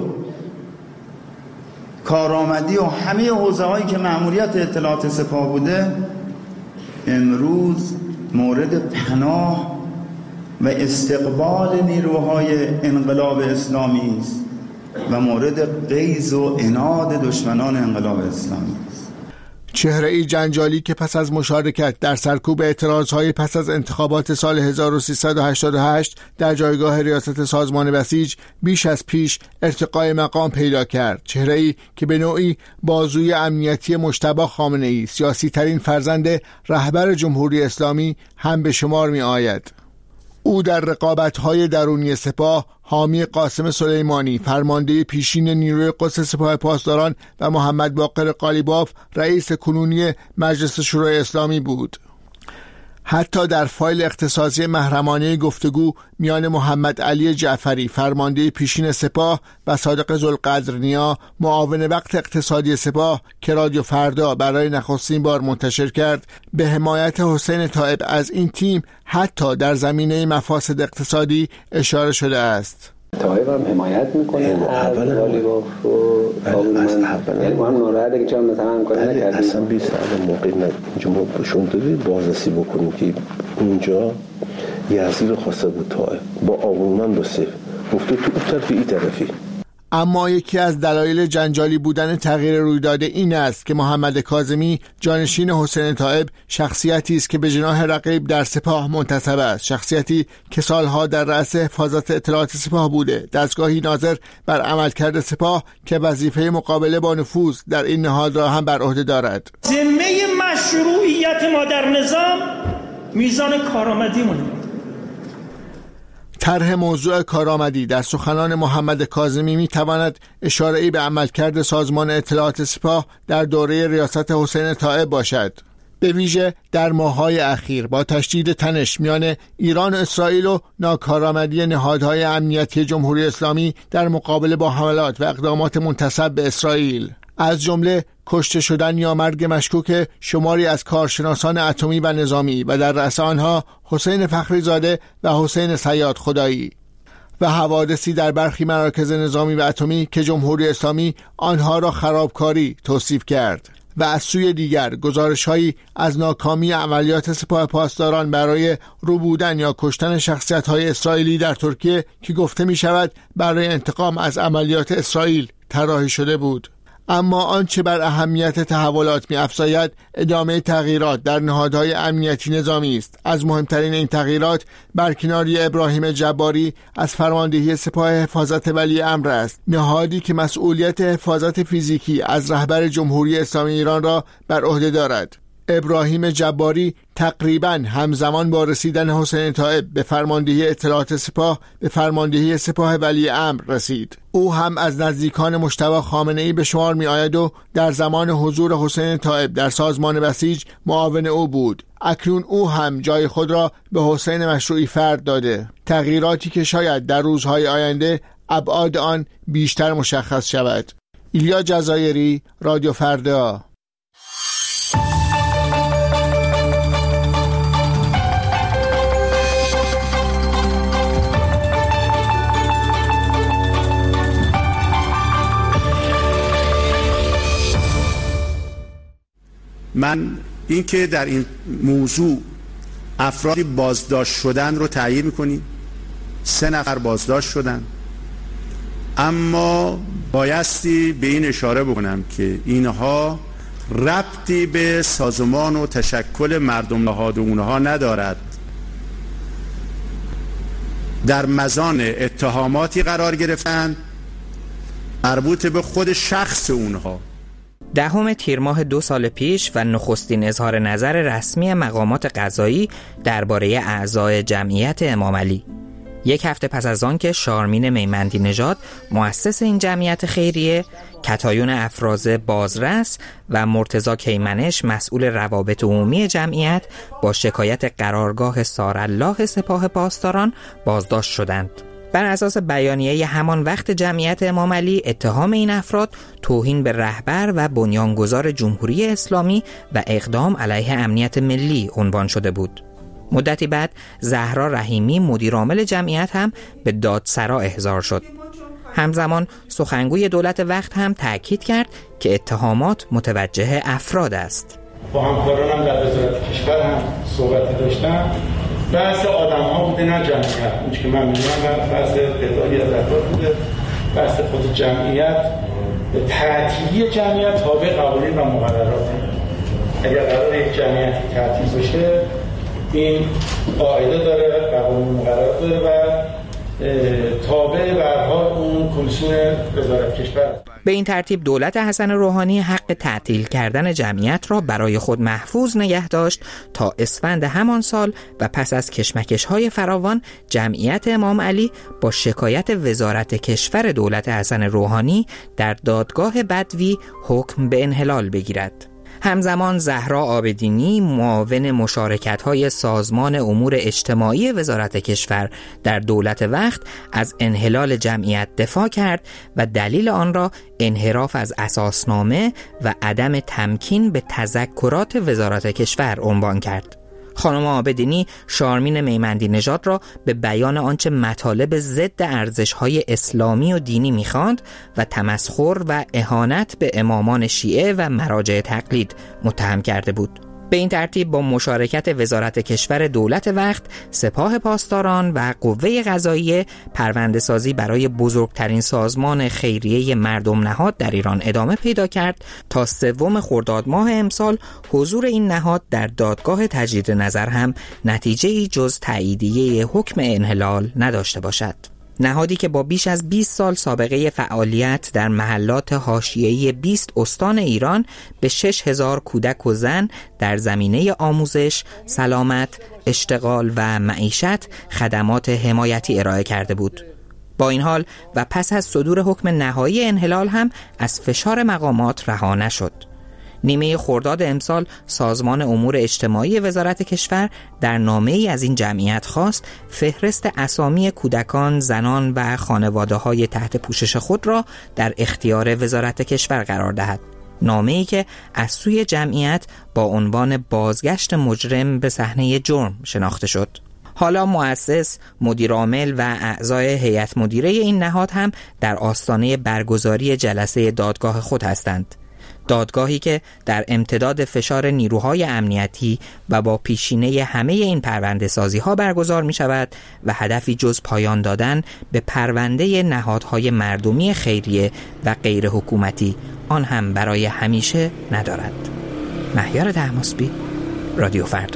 کارآمدی و همه حوزه‌هایی که مأموریت اطلاعات سپاه بوده، امروز مورد پناه و استقبال نیروهای انقلاب اسلامی است و مورد غیظ و عناد دشمنان انقلاب اسلامی است. چهره‌ای جنجالی که پس از مشارکت در سرکوب اعتراضهای پس از انتخابات سال هزار و سیصد و هشتاد و هشت در جایگاه ریاست سازمان بسیج بیش از پیش ارتقای مقام پیدا کرد. چهره‌ای که به نوعی بازوی امنیتی مجتبی خامنه‌ای، سیاسی ترین فرزند رهبر جمهوری اسلامی، هم به شمار می آید. او در رقابت‌های درونی سپاه حامی قاسم سلیمانی، فرمانده پیشین نیروی قدس سپاه پاسداران، و محمد باقر قالیباف، رئیس کنونی مجلس شورای اسلامی بود. حتی در فایل اختصاصی محرمانه گفتگو میان محمد علی جعفری، فرمانده پیشین سپاه، و صادق ذوالقدرنیا، معاون وقت اقتصادی سپاه، که رادیو فردا برای نخستین بار منتشر کرد، به حمایت حسین طائب از این تیم حتی در زمینه مفاسد اقتصادی اشاره شده است. طائب هم حمایت میکنه از قالیباف و قابل من، یعنی ما هم ناراحته که چرا مثلا همکاری نکردیم. اصلا بیست سال موقعی که ما بهشون دادیم بازرسی بکنیم که اونجا یزدی رو خواسته بود طائب با آقلومن بسه گفته تو اون طرفی این طرفی. اما یکی از دلایل جنجالی بودن تغییر رویداد این است که محمد کاظمی، جانشین حسین طائب، شخصیتی است که به جناح رقیب در سپاه منتصب است، شخصیتی که سالها در رأس حفاظت اطلاعات سپاه بوده، دستگاهی ناظر بر عملکرد سپاه که وظیفه مقابله با نفوذ در این نهاد را هم بر عهده دارد. ذمه مشروعیت ما در نظام میزان کارآمدی مونه. طرح موضوع کارآمدی در سخنان محمد کاظمی می تواند اشاره‌ای به عملکرد سازمان اطلاعات سپاه در دوره ریاست حسین طائب باشد، به ویژه در ماه‌های اخیر با تشدید تنش میان ایران و اسرائیل و ناکارآمدی نهادهای امنیتی جمهوری اسلامی در مقابله با حملات و اقدامات منتسب به اسرائیل، از جمله کشته شدن یا مرگ مشکوک شماری از کارشناسان اتمی و نظامی و در رأس آنها حسین فخریزاده و حسین صیاد خدایی، و حوادثی در برخی مراکز نظامی و اتمی که جمهوری اسلامی آنها را خرابکاری توصیف کرد، و از سوی دیگر گزارش‌هایی از ناکامی عملیات سپاه پاسداران برای ربودن یا کشتن شخصیت‌های اسرائیلی در ترکیه که گفته می‌شود برای انتقام از عملیات اسرائیل طراحی شده بود. اما آنچه بر اهمیت تحولات می‌افزاید ادامه تغییرات در نهادهای امنیتی نظامی است. از مهمترین این تغییرات برکناری ابراهیم جباری از فرماندهی سپاه حفاظت ولی امر است، نهادی که مسئولیت حفاظت فیزیکی از رهبر جمهوری اسلامی ایران را بر عهده دارد. ابراهیم جباری تقریباً همزمان با رسیدن حسین طائب به فرماندهی اطلاعات سپاه به فرماندهی سپاه ولی امر رسید. او هم از نزدیکان مجتبی خامنه‌ای به شمار می آید و در زمان حضور حسین طائب در سازمان بسیج معاون او بود. اکنون او هم جای خود را به حسین مشروعی فرد داده، تغییراتی که شاید در روزهای آینده ابعاد آن بیشتر مشخص شود. ایلیا جزایری، رادیو فردا. من اینکه در این موضوع افرادی بازداشت شدن رو تأیید میکنیم. سه نفر بازداشت شدن، اما بایستی به این اشاره بکنم که اینها ربطی به سازمان و تشکل مردم نهاد اونها ندارد. در مزان اتهاماتی قرار گرفتند مربوط به خود شخص اونها. دهم تیر ماه دو سال پیش و نخستین اظهار نظر رسمی مقامات قضایی درباره اعضای جمعیت امام علی. یک هفته پس از آن که شارمین میمندی نژاد مؤسس این جمعیت خیریه، کتایون افرازه بازرس و مرتضی کیمنش مسئول روابط عمومی جمعیت با شکایت قرارگاه سارالله سپاه پاسداران بازداشت شدند. بر اساس بیانیه همان وقت جمعیت امام علی، اتهام این افراد توهین به رهبر و بنیانگذار جمهوری اسلامی و اقدام علیه امنیت ملی عنوان شده بود. مدتی بعد زهرا رحیمی مدیرعامل جمعیت هم به دادسرا احضار شد. همزمان سخنگوی دولت وقت هم تأکید کرد که اتهامات متوجه افراد است. با همکارانم در وزارت کشور هم صحبت داشتم. بحث آدم ها بوده نه جمعیت. اون که من میدونم بحث تعدادی از افراد بوده. بحث خود جمعیت، تعطیلی جمعیت تابع قوانین و مقررات. اگر قرار یک جمعیت تعطیل بشه، این قاعده داره، قوانین مقررات داره و تابع به هر حال اون کمیسیون وزارت کشور. به این ترتیب دولت حسن روحانی حق تعطیل کردن جمعیت را برای خود محفوظ نگه داشت تا اسفند همان سال و پس از کشمکش‌های فراوان جمعیت امام علی با شکایت وزارت کشور دولت حسن روحانی در دادگاه بدوی حکم به انحلال بگیرد. همزمان زهرا عابدینی معاون مشارکت‌های سازمان امور اجتماعی وزارت کشور در دولت وقت از انحلال جمعیت دفاع کرد و دلیل آن را انحراف از اساسنامه و عدم تمکین به تذکرات وزارت کشور عنوان کرد. خانم عابدینی شارمین میمندی نژاد را به بیان آنچه مطالب ضد ارزش‌های اسلامی و دینی می‌خواند و تمسخر و اهانت به امامان شیعه و مراجع تقلید متهم کرده بود. به این ترتیب با مشارکت وزارت کشور دولت وقت، سپاه پاسداران و قوه قضاییه پرونده‌سازی برای بزرگترین سازمان خیریه مردم نهاد در ایران ادامه پیدا کرد تا سوم خرداد ماه امسال حضور این نهاد در دادگاه تجدید نظر هم نتیجه‌ای جز تاییدیه حکم انحلال نداشته باشد. نهادی که با بیش از بیست سال سابقه فعالیت در محلات حاشیه‌ای بیست استان ایران به شش هزار کودک و زن در زمینه آموزش، سلامت، اشتغال و معیشت خدمات حمایتی ارائه کرده بود. با این حال و پس از صدور حکم نهایی انحلال هم از فشار مقامات رها نشد. نیمه خرداد امسال سازمان امور اجتماعی وزارت کشور در نامه‌ای از این جمعیت خواست فهرست اسامی کودکان، زنان و خانواده‌های تحت پوشش خود را در اختیار وزارت کشور قرار دهد. نامه‌ای که از سوی جمعیت با عنوان بازگشت مجرم به صحنه جرم شناخته شد. حالا مؤسس، مدیرعامل و اعضای هیئت مدیره این نهاد هم در آستانه برگزاری جلسه دادگاه خود هستند. دادگاهی که در امتداد فشار نیروهای امنیتی و با پیشینه همه این پرونده سازی ها برگزار می شود و هدفی جز پایان دادن به پرونده نهادهای مردمی خیریه و غیر حکومتی آن هم برای همیشه ندارد. مهیار طهماسبی، رادیو فردا.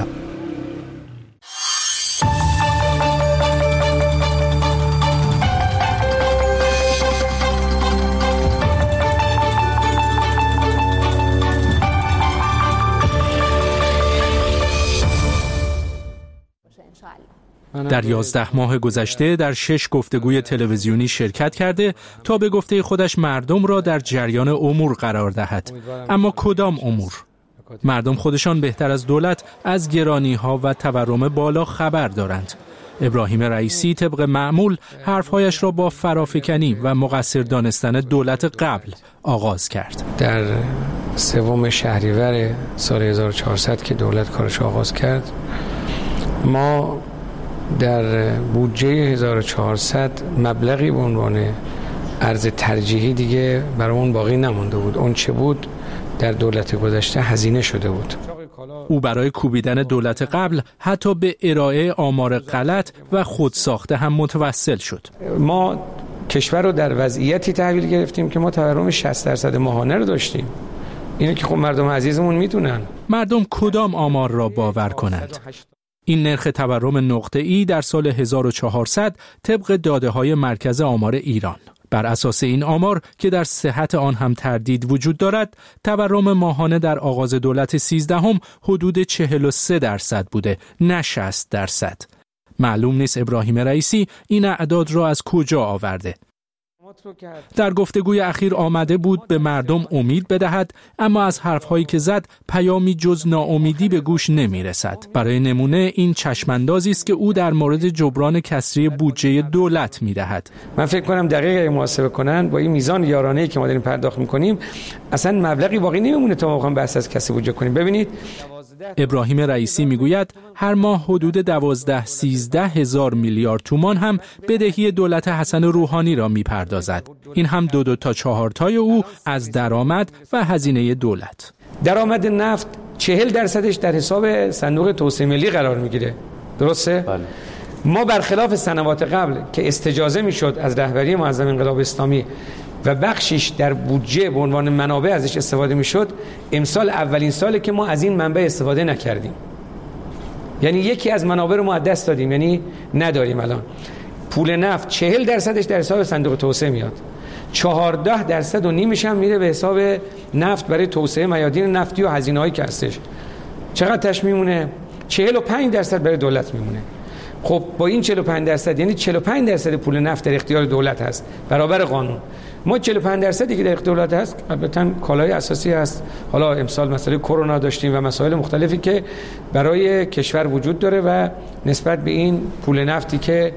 در یازده ماه گذشته در شش گفتگوی تلویزیونی شرکت کرده تا به گفته خودش مردم را در جریان امور قرار دهد. اما کدام امور؟ مردم خودشان بهتر از دولت از گرانی‌ها و تورم بالا خبر دارند. ابراهیم رئیسی طبق معمول حرفهایش را با فرافکنی و مقصر دانستن دولت قبل آغاز کرد. در سوم شهریور سال هزار و چهارصد که دولت کارش آغاز کرد، ما در بودجه هزار و چهارصد مبلغی به عنوان ارز ترجیحی دیگه برامون باقی نمونده بود. اون چه بود؟ در دولت گذشته هزینه شده بود. او برای کوبیدن دولت قبل حتی به ارائه آمار غلط و خودساخته هم متوسل شد. ما کشور رو در وضعیتی تحویل گرفتیم که ما تورم شصت درصد ماهانه رو داشتیم. اینو که خب مردم عزیزمون میدونن. مردم کدام آمار را باور کنند؟ این نرخ تورم نقطه‌ای در سال هزار و چهارصد طبق داده‌های مرکز آمار ایران. بر اساس این آمار که در صحت آن هم تردید وجود دارد، تورم ماهانه در آغاز دولت سیزدهم حدود چهل و سه درصد بوده، نه شصت درصد. معلوم نیست ابراهیم رئیسی این اعداد را از کجا آورده. در گفتگوی اخیر آمده بود به مردم امید بدهد، اما از حرفهایی که زد پیامی جز ناامیدی به گوش نمی رسد. برای نمونه این چشماندازی است که او در مورد جبران کسری بودجه دولت می دهد. من فکر کنم دقیقاً محاسبه کنن با این میزان یارانه‌ای که ما داریم پرداخت می‌کنیم اصلا مبلغی باقی نمیمونه تا ما بخوایم بحث از کسی بودجه کنیم. ببینید ابراهیم رئیسی میگوید هر ماه حدود دوازده سیزده هزار میلیارد تومان هم بدهی دولت حسن روحانی را میپردازد. این هم دو دو تا چهار تای او از درآمد و هزینه دولت. درآمد نفت چهل درصدش در حساب صندوق توسعه ملی قرار میگیره. درسته؟ بله. ما برخلاف سنوات قبل که استجازه میشد از رهبری معظم انقلاب اسلامی و بخشش در بودجه به عنوان منابع ازش استفاده میشد، امسال اولین ساله که ما از این منبع استفاده نکردیم. یعنی یکی از منابع رو ما از دست دادیم، یعنی نداریم. الان پول نفت چهل درصدش در حساب صندوق توسعه میاد، چهارده درصد و نیمش هم میره به حساب نفت برای توسعه میادین نفتی و هزینه‌هایی که هستش. چقدر تش میمونه؟ چهل و پنج درصد برای دولت میمونه. خب با این چهل و پنج درصد یعنی چهل و پنج درصد پول نفت در اختیار دولت هست برابر قانون. ما چهل و پنج درصدی که در اختیار دولت هست البته کالای اساسی هست. حالا امسال مسئله کرونا داشتیم و مسائل مختلفی که برای کشور وجود داره و نسبت به این پول نفتی که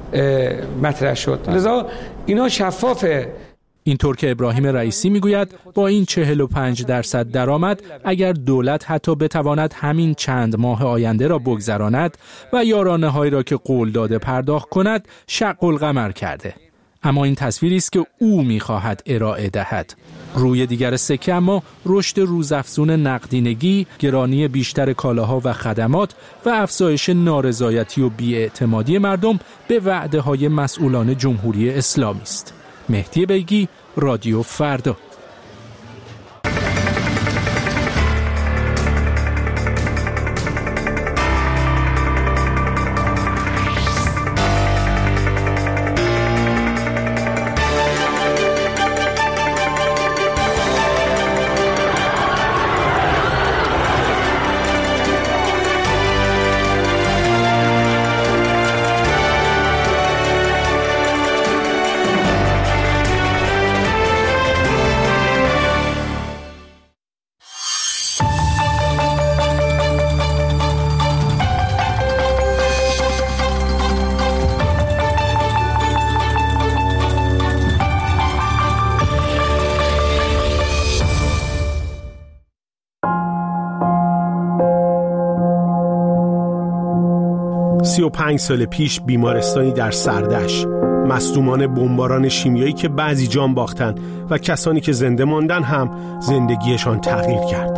مطرح شد، لذا اینا شفافه. اینطور که ابراهیم رئیسی میگوید با این چهل و پنج درصد درآمد اگر دولت حتی بتواند همین چند ماه آینده را بگذراند و یارانه هایی را که قول داده پرداخت کند، شق القمر کرده. اما این تصویری است که او میخواهد ارائه دهد. روی دیگر سکه اما رشد روزافزون نقدینگی، گرانی بیشتر کالاها و خدمات و افزایش نارضایتی و بی‌اعتمادی مردم به وعده های مسئولان جمهوری اسلامی است. مهدی بیگی، رادیو فردا. سی و پنج سال پیش بیمارستانی در سردش، مصدومان بمباران شیمیایی که بعضی جان باختن و کسانی که زنده ماندن هم زندگیشان تغییر کرد.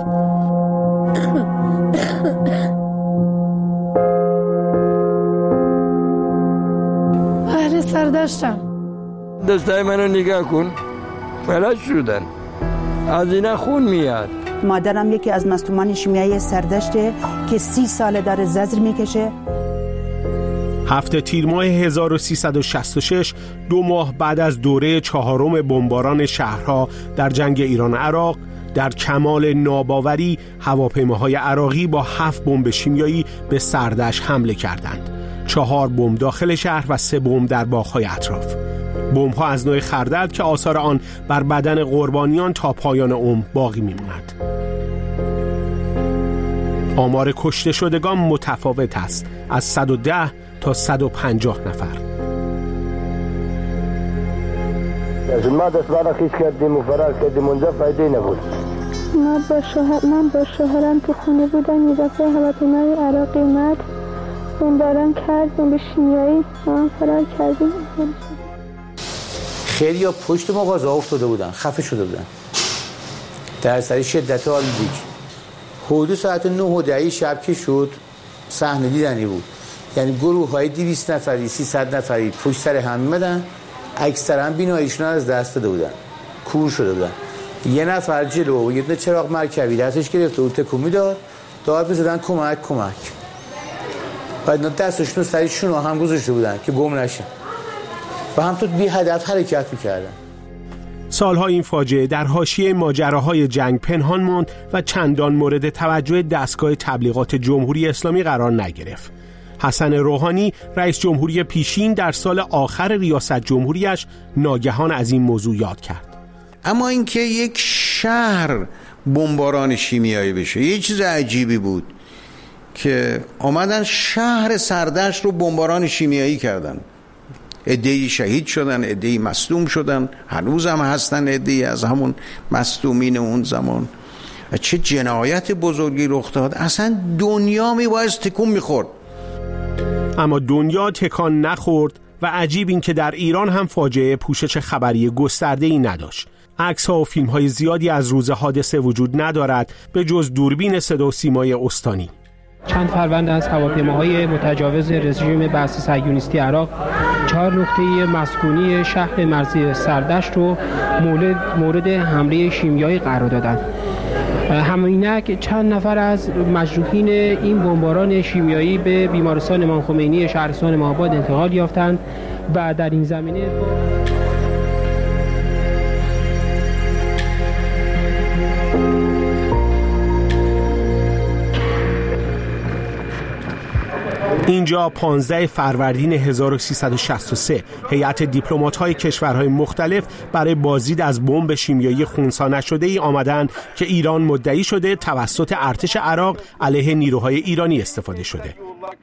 اهل سردشتم. دستای منو نگاه کن، فلج شدن، از اینا خون میاد. مادرم یکی از مصدومان شیمیایی سردشته که سی ساله داره زجر میکشه. هفته تیر ماه هزار و سیصد و شصت و شش، دو ماه بعد از دوره چهارم بمباران شهرها در جنگ ایران عراق، در کمال ناباوری هواپیماهای عراقی با هفت بمب شیمیایی به سردش حمله کردند. چهار بمب داخل شهر و سه بمب در باغ‌های اطراف. بمب‌ها از نوع خردل که آثار آن بر بدن قربانیان تا پایان عمر باقی می‌ماند. آمار کشته شدگان متفاوت است، از صد و ده تا صد و پنجاه نفر. ما دست برا خیش کردیم و فرار کردیم، اونجا فایده نبود. ما با شوهر من با شوهرم تو خونه بودم، یه دفعه هواپیمای عراقی اومد بمباران کرد، بمب شیمیایی، ما فرار کردیم. خیلی ها پشت مغازه افتاده بودن، خفه شده بودن. در اثر شدت آلودگی. حدود ساعت نه و ده شب که شد صحنه دیدنی بود، یعنی گروه های دویست نفری سیصد نفری پشت سر هم میمدن، اکثرا بیناییشون از دست داده بودن، کور شده بودن. یه نفر جلو و یه دونه چراغ مرکبی دستش گرفته بود تکون میداد، داد می‌زدن کمک کمک. بعد دستشون سریشون هم گذاشته بودن که گم نشن و همطور بی هدف حرکت می‌کردن. سالها این فاجعه در حاشیه ماجراهای جنگ پنهان ماند و چندان مورد توجه دستگاه تبلیغات جمهوری اسلامی قرار نگرفت. حسن روحانی رئیس جمهوری پیشین در سال آخر ریاست جمهوریش ناگهان از این موضوع یاد کرد. اما اینکه یک شهر بمباران شیمیایی بشه یه چیز عجیبی بود که آمدن شهر سردشت رو بمباران شیمیایی کردن. عده‌ای شهید شدن، عده‌ای مصدوم شدن، هنوز هم هستن عده‌ای از همون مصدومین اون زمان. و چه جنایت بزرگی رخ داد، اصلا دنیا میبایست تکون میخورد. اما دنیا تکان نخورد و عجیب این که در ایران هم فاجعه پوشش خبری گسترده‌ای نداشت. عکس‌ها و فیلم‌های زیادی از روز حادثه وجود ندارد به جز دوربین صدا و سیمای استانی. چند پرونده از هواپیماهای متجاوز رژیم بعث صهیونیستی عراق چهار نقطه مسکونی شهر مرزی سردشت رو مورد مورد حمله شیمیایی قرار دادند. همینک چند نفر از مجروحین این بمباران شیمیایی به بیمارستان امام خمینی شهرستان مهاباد انتقال یافتند و در این زمینه اینجا پانزده فروردین هزار و سیصد و شصت و سه هیئت دیپلمات‌های کشورهای مختلف برای بازدید از بمب شیمیایی خنثی نشده‌ای آمدند که ایران مدعی شده توسط ارتش عراق علیه نیروهای ایرانی استفاده شده.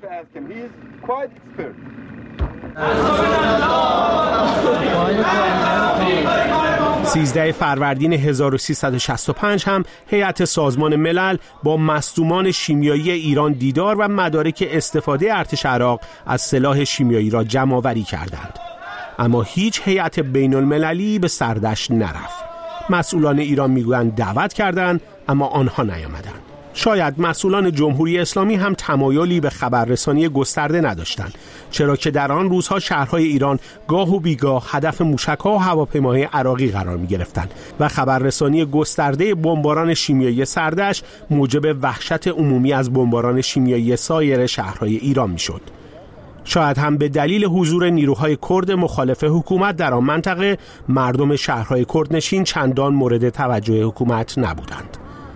سیزده فروردین هزار و سیصد و شصت و پنج هم هیئت سازمان ملل با مصدومان شیمیایی ایران دیدار و مدارک استفاده ارتش عراق از سلاح شیمیایی را جمع آوری کردند. اما هیچ هیئت بین المللی به سردشت نرفت. مسئولان ایران میگویند دعوت کردند اما آنها نیامدند. شاید مسئولان جمهوری اسلامی هم تمایلی به خبررسانی گسترده نداشتند، چرا که در آن روزها شهرهای ایران گاه و بیگاه هدف موشک‌ها و هواپیماهای عراقی قرار می‌گرفتند و خبررسانی گسترده بمباران شیمیایی سردشت موجب وحشت عمومی از بمباران شیمیایی سایر شهرهای ایران می‌شد. شاید هم به دلیل حضور نیروهای کرد مخالف حکومت در آن منطقه مردم شهرهای کردنشین چندان مورد توجه حکومت نبودند.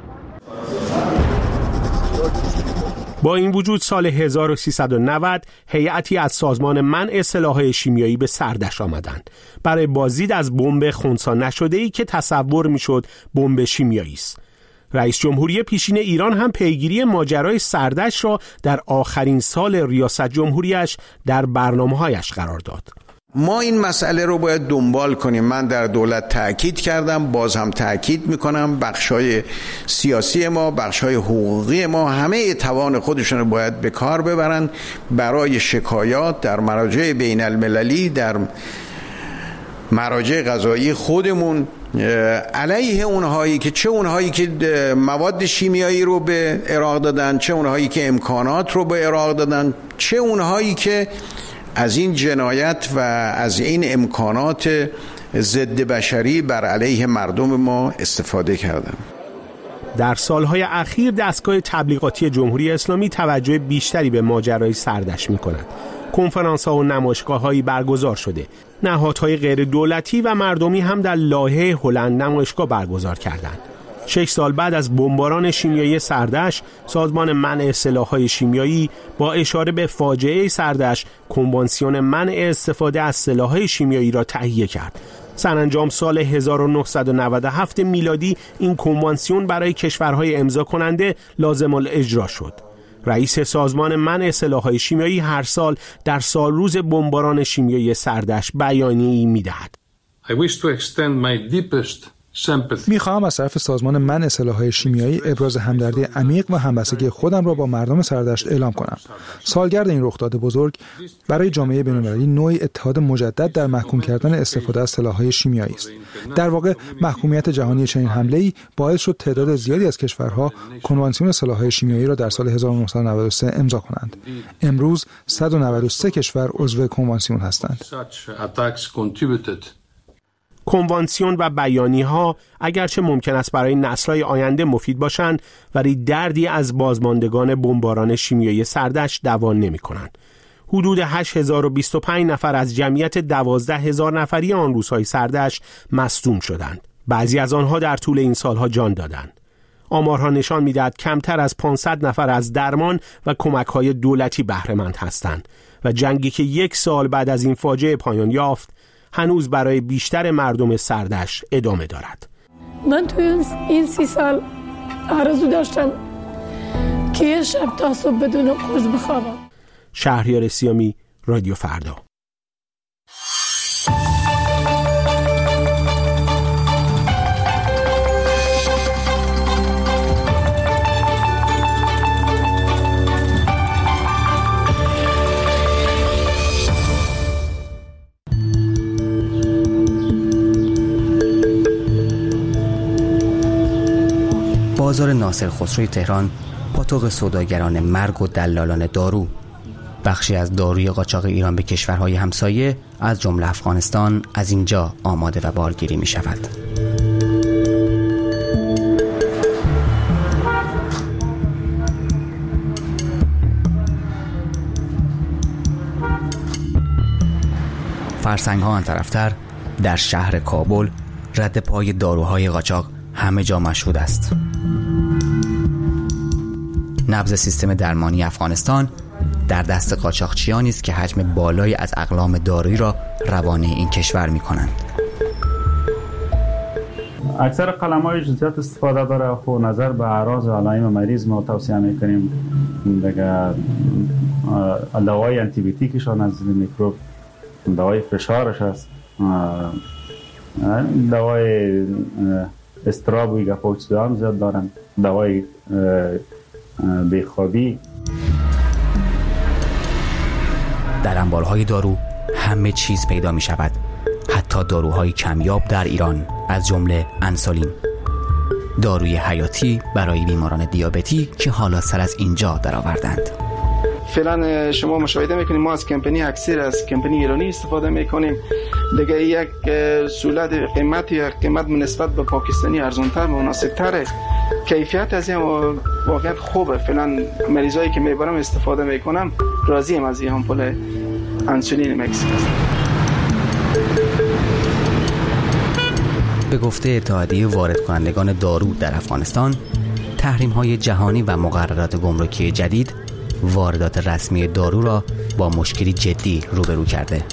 با این وجود سال هزار و سیصد و نود هیئتی از سازمان منع سلاح‌های شیمیایی به سردشت آمدند برای بازدید از بمب خنثی نشده‌ای که تصور می‌شد بمب شیمیایی است. رئیس جمهوری پیشین ایران هم پیگیری ماجرای سردشت را در آخرین سال ریاست جمهوریش در برنامه‌هایش قرار داد. ما این مسئله رو باید دنبال کنیم. من در دولت تأکید کردم، باز هم تأکید میکنم، بخشای سیاسی ما، بخشای حقوقی ما همه توان خودشون رو باید به کار ببرن برای شکایات در مراجع بین المللی، در مراجع قضایی خودمون علیه اونهایی که چه اونهایی که مواد شیمیایی رو به عراق دادن، چه اونهایی که امکانات رو به عراق دادن، چه اونهایی که از این جنایت و از این امکانات ضد بشری بر علیه مردم ما استفاده کردن. در سالهای اخیر دستگاه تبلیغاتی جمهوری اسلامی توجه بیشتری به ماجرای سردشت می‌کند. کنفرانس‌ها و نمایشگاه‌هایی برگزار شده. نهادهای غیر دولتی و مردمی هم در لاهه هلند نمایشگاه برگزار کردند. شش سال بعد از بمباران شیمیایی سردشت، سازمان منع سلاح‌های شیمیایی با اشاره به فاجعه سردشت کنوانسیون منع استفاده از سلاح‌های شیمیایی را تهیه کرد. سرانجام سال هزار و نهصد و نود و هفت میلادی این کنوانسیون برای کشورهای امضا کننده لازم الاجرا شد. رئیس سازمان منع سلاح‌های شیمیایی هر سال در سالروز بمباران شیمیایی سردشت بیانیه‌ای می‌دهد. I wish to extend my deepest میخواهم از طرف سازمان منع سلاح‌های شیمیایی ابراز همدردی عمیق و همبستگی خودم را با مردم سردشت اعلام کنم. سالگرد این رخداد بزرگ برای جامعه بین‌المللی نوعی اتحاد مجدد در محکوم کردن استفاده از سلاح‌های شیمیایی است. در واقع محکومیت جهانی چنین حمله‌ای باعث شد تعداد زیادی از کشورها کنوانسیون سلاح‌های شیمیایی را در سال هزار و نهصد و نود و سه امضا کنند. امروز صد و نود و سه کشور عضو کنوانسیون هستند. کنوانسیون و بیانیه‌ها اگرچه ممکن است برای نسل‌های آینده مفید باشند، ولی دردی از بازماندگان بمباران شیمیایی سردشت دوان نمی‌کنند. حدود هشت هزار و بیست و پنج نفر از جمعیت دوازده هزار نفری آن روزهای سردشت مصدوم شدند. بعضی از آنها در طول این سالها جان دادند. آمارها نشان می‌دهد کمتر از پانصد نفر از درمان و کمک‌های دولتی بهره‌مند هستند و جنگی که یک سال بعد از این فاجعه پایان یافت هنوز برای بیشتر مردم سردشت ادامه دارد. من توی این سی سال آرزو داشتم که یه شب تا صبح بدون قرص بخوابم. شهریار سیامی، رادیو فردا. بازار ناصر خسروی تهران پاتوق سوداگران مرگ و دلالان دارو. بخشی از داروی قاچاق ایران به کشورهای همسایه از جمله افغانستان از اینجا آماده و بارگیری می شود. فرسنگ ها آن طرفتر در شهر کابل رد پای داروهای قاچاق همه جا مشهود است. نبض سیستم درمانی افغانستان در دست قاچاقچیانی است که حجم بالایی از اقلام دارویی را روانه این کشور می‌کنند. اکثر قلم‌های جزئیات استفاده داره. خب نظر به اعراض و علائم مریض ما توصیه می‌کنیم دیگه دوای آنتی بیوتیکشون از میکروب، دوای فشارش است، دوای استراب و گپوچ هم زیاد دارن، دوای بیخوابی. در انبارهای دارو همه چیز پیدا می شود، حتی داروهای کمیاب در ایران از جمله انسولین، داروی حیاتی برای بیماران دیابتی که حالا سر از اینجا درآوردند. فعلا شما مشاهده میکنیم ما از کمپانی اکسیر از کمپانی ایرانی استفاده میکنیم. دیگه یک صورت قیمت یا قیمت نسبت به پاکستانی ارزانتر و مناسبتره. کیفیت از این واقعا خوبه. فعلا مریضایی که میبرم استفاده میکنم راضیم از این آمپول انسولین مکس. به گفته اتحادیه وارد کنندگان دارو در افغانستان، تحریم‌های جهانی و مقررات گمرکی جدید واردات رسمی دارو را با مشکلی جدی روبرو کرده.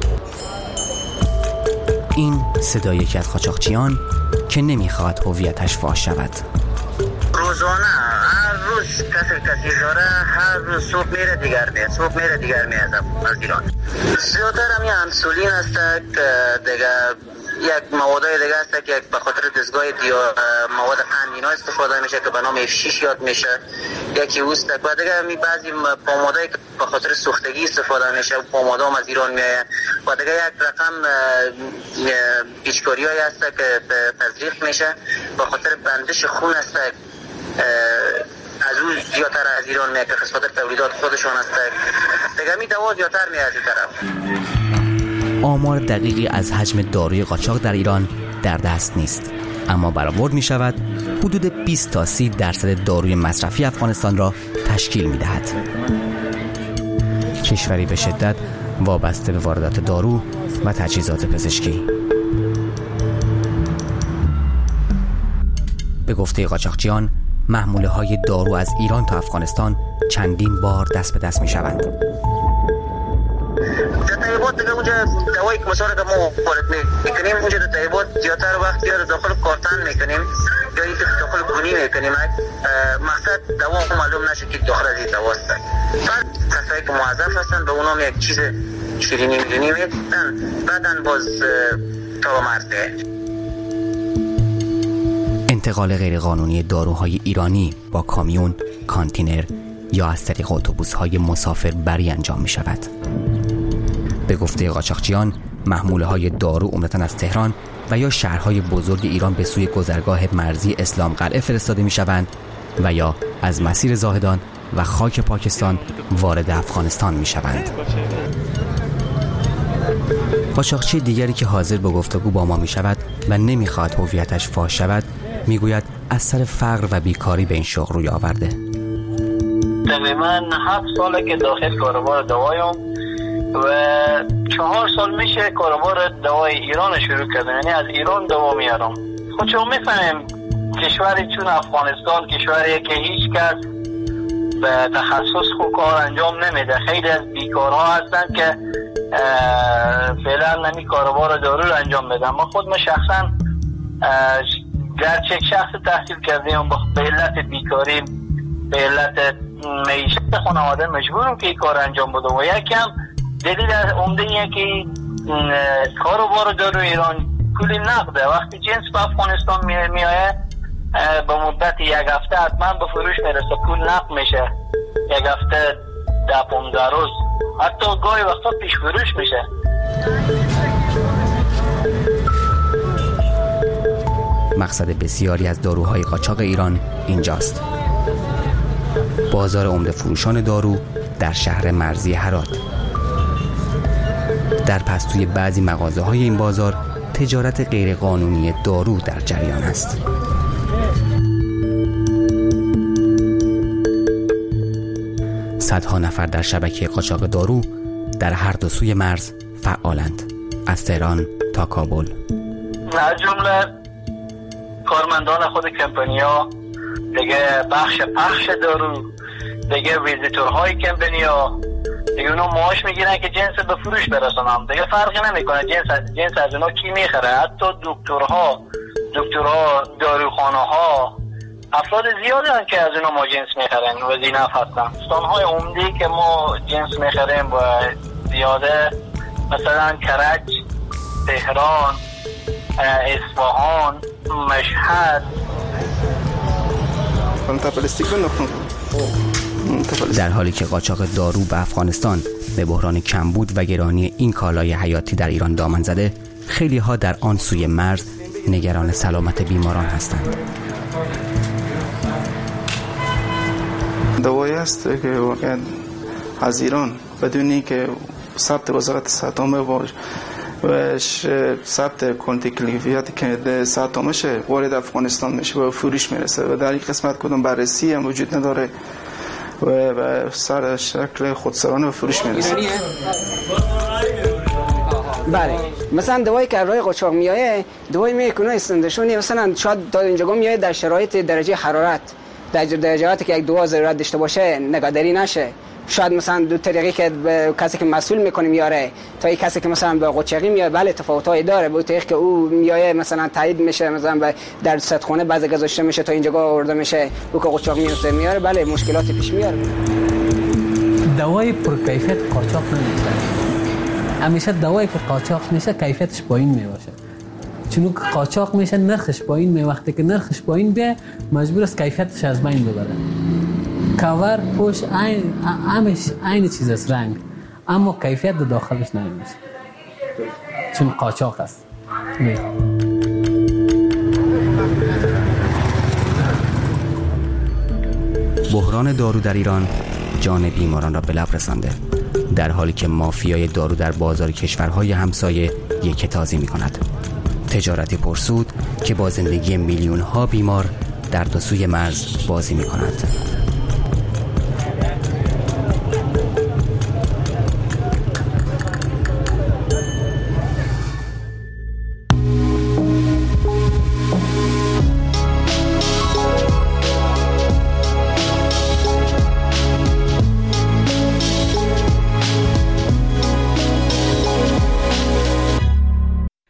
این صدای یکی از قاچاقچیان که نمیخواد هویتش فاش شود. روزانه هر روز کسی کسی داره، هر روز صبح میره دیگر میاد، صبح میره دیگر میاد از ایران. زیادتر همین انسولین است که دیگه یک موادای دیگه است که به خاطر دستگاه دیا مواد قند اینا استفاده میشه که به نام اف شش یاد میشه. یکی اوست و دیگه می بعضی پامادایی که به خاطر سوختگی استفاده میشه و پامادا هم از ایران میاد و دیگه یک رقم پیچکاریایی هست که تزریق میشه به خاطر بندش خون است از اون زیادتر از ایران میاد که خاطر تولیدات خودشون است دیگه می دوا زیادتر میاد از این طرف. آمار دقیقی از حجم داروی قاچاق در ایران در دست نیست، اما برآورد می شود حدود بیست تا سی درصد داروی مصرفی افغانستان را تشکیل می دهد. کشوری به شدت وابسته به واردات دارو و تجهیزات پزشکی. به گفته قاچاقچیان، محموله های دارو از ایران تا افغانستان چندین بار دست به دست می شوند. طیبات دیگه اونجا دوایی که مثلا که ما وارد میکنیم اونجا در طیبات زیادتر وقت یا داخل کارتن میکنیم یا اینکه داخل گونی میکنیم. مقصد دوا معلوم نشه که داخل از این دواست. بعد کسایی که موظف هستن به اونام یک چیز شیرینی میدونی میدن بعدن باز تا مرده. انتقال غیرقانونی داروهای ایرانی با کامیون، کانتینر یا از طریق اتوبوس‌های مسافربری انجام می‌شود. به گفته قاچاقچیان، محموله‌های دارو عمدتاً از تهران و یا شهرهای بزرگ ایران به سوی گذرگاه مرزی اسلام قلعه فرستاده می‌شوند و یا از مسیر زاهدان و خاک پاکستان وارد افغانستان می‌شوند. قاچاقچی دیگری که حاضر به گفتگو با ما می‌شود و نمی‌خواهد هویتش فاش شود، می‌گوید از سر فقر و بیکاری به این شغل روی آورده. تقریباً هفت ساله که داخل کاروبار دوایم و چهار سال میشه کاروبار دوای ایران شروع کردم، یعنی از ایران دوا میارم. خود شما میفهمیم کشوری چون افغانستان کشوریه که هیچ کس به تخصص خود کار انجام نمیده. خیلی از بیکارها هستن که فعلا نمی کاروبار دارو رو انجام بدن. ما خود ما شخصا گرچه شخص تحصیل کردیم به علت بیکاری به علت معیشت خانواده مجبورم که این کار انجام بده و یکم دلیل عمده اینه که کاروبار دارو ایران کلی نقده. وقتی جنس به افغانستان میایه به مدت یک هفته حتما به فروش میرسه، پول نقد میشه، یک هفته ده پانزده روز حتی گاهی وقتا پیش فروش میشه. مقصد بسیاری از داروهای قاچاق ایران اینجاست. بازار عمده فروشان دارو در شهر مرزی هرات. در پستوی بعضی مغازه‌های این بازار تجارت غیرقانونی دارو در جریان است. صدها نفر در شبکه قاچاق دارو در هر دو سوی مرز فعالند، از تهران تا کابل. از جمله کارمندان خود کمپانی‌ها، دیگه بخش پخش دارو، دیگه ویزیتورهای کمپانی‌ها، دیگه اونا معاش میگیرن که جنس به فروش برسونن. دیگه فرقی نمیکنه جنس جنس از اونا کی میخره. حتی دکترها، دکترها، داروخانه‌ها، افراد زیادی هستن که از اونا ما جنس میخرن و زینف هستن. استان‌های عمده‌ای که ما جنس میخریم و زیاده مثلا کرج، تهران، اصفهان، مشهد. در حالی که قاچاق دارو به افغانستان به بحران کمبود و گرانی این کالای حیاتی در ایران دامن زده، خیلی ها در آن سوی مرز نگران سلامت بیماران هستند. دوایی است که واقعا از ایران بدونی که ثبت وزارت صحت عامه باشه و ثبت کنتیکلیفیت که صحت عامه شه وارد افغانستان میشه و فروش میرسه و در این قسمت کدوم بررسی هم وجود نداره و به سر شکل خودسرانه و فروش میرسه. بله مثلا دوایی که روی قاچاق میایه دوایی میکنه استندشونی مثلا شاید تا اینجا میایه در شرایط درجه حرارت در درجاتی که یک دوا ضرورت داشته باشه نگهداری نشه. شاید مثلا دو طریقی که کسی که مسئول میکنه میاره تا یک کسی که مثلا به قاچاقی میاره بله تفاوت‌های داره. به طریقی که او میایه مثلا تایید میشه مثلا در صدخونه بعضی گذاشته میشه تا اینجا آورده میشه او که قاچاق میاره میاره بله مشکلاتی پیش میاره. دوای پرکیفیت قاچاق نمیشه. همیشه دوایی که قاچاق میشه کیفیتش پایین میباشه. چون که قاچاق میشه نرخش پایین می وقتی که نرخش پایین بیه مجبور است کیفیتش از بین ببره. کاور پوش عین همش عین چیز است رنگ اما کیفیت داخلش نمیشه چون قاچاق است. بحران دارو در ایران جان بیماران را به لب رسانده، در حالی که مافیای دارو در بازار کشورهای همسایه یکتازی می‌کند. تجارتی پرسود که با زندگی میلیون‌ها بیمار در دو سوی مرز بازی می‌کند.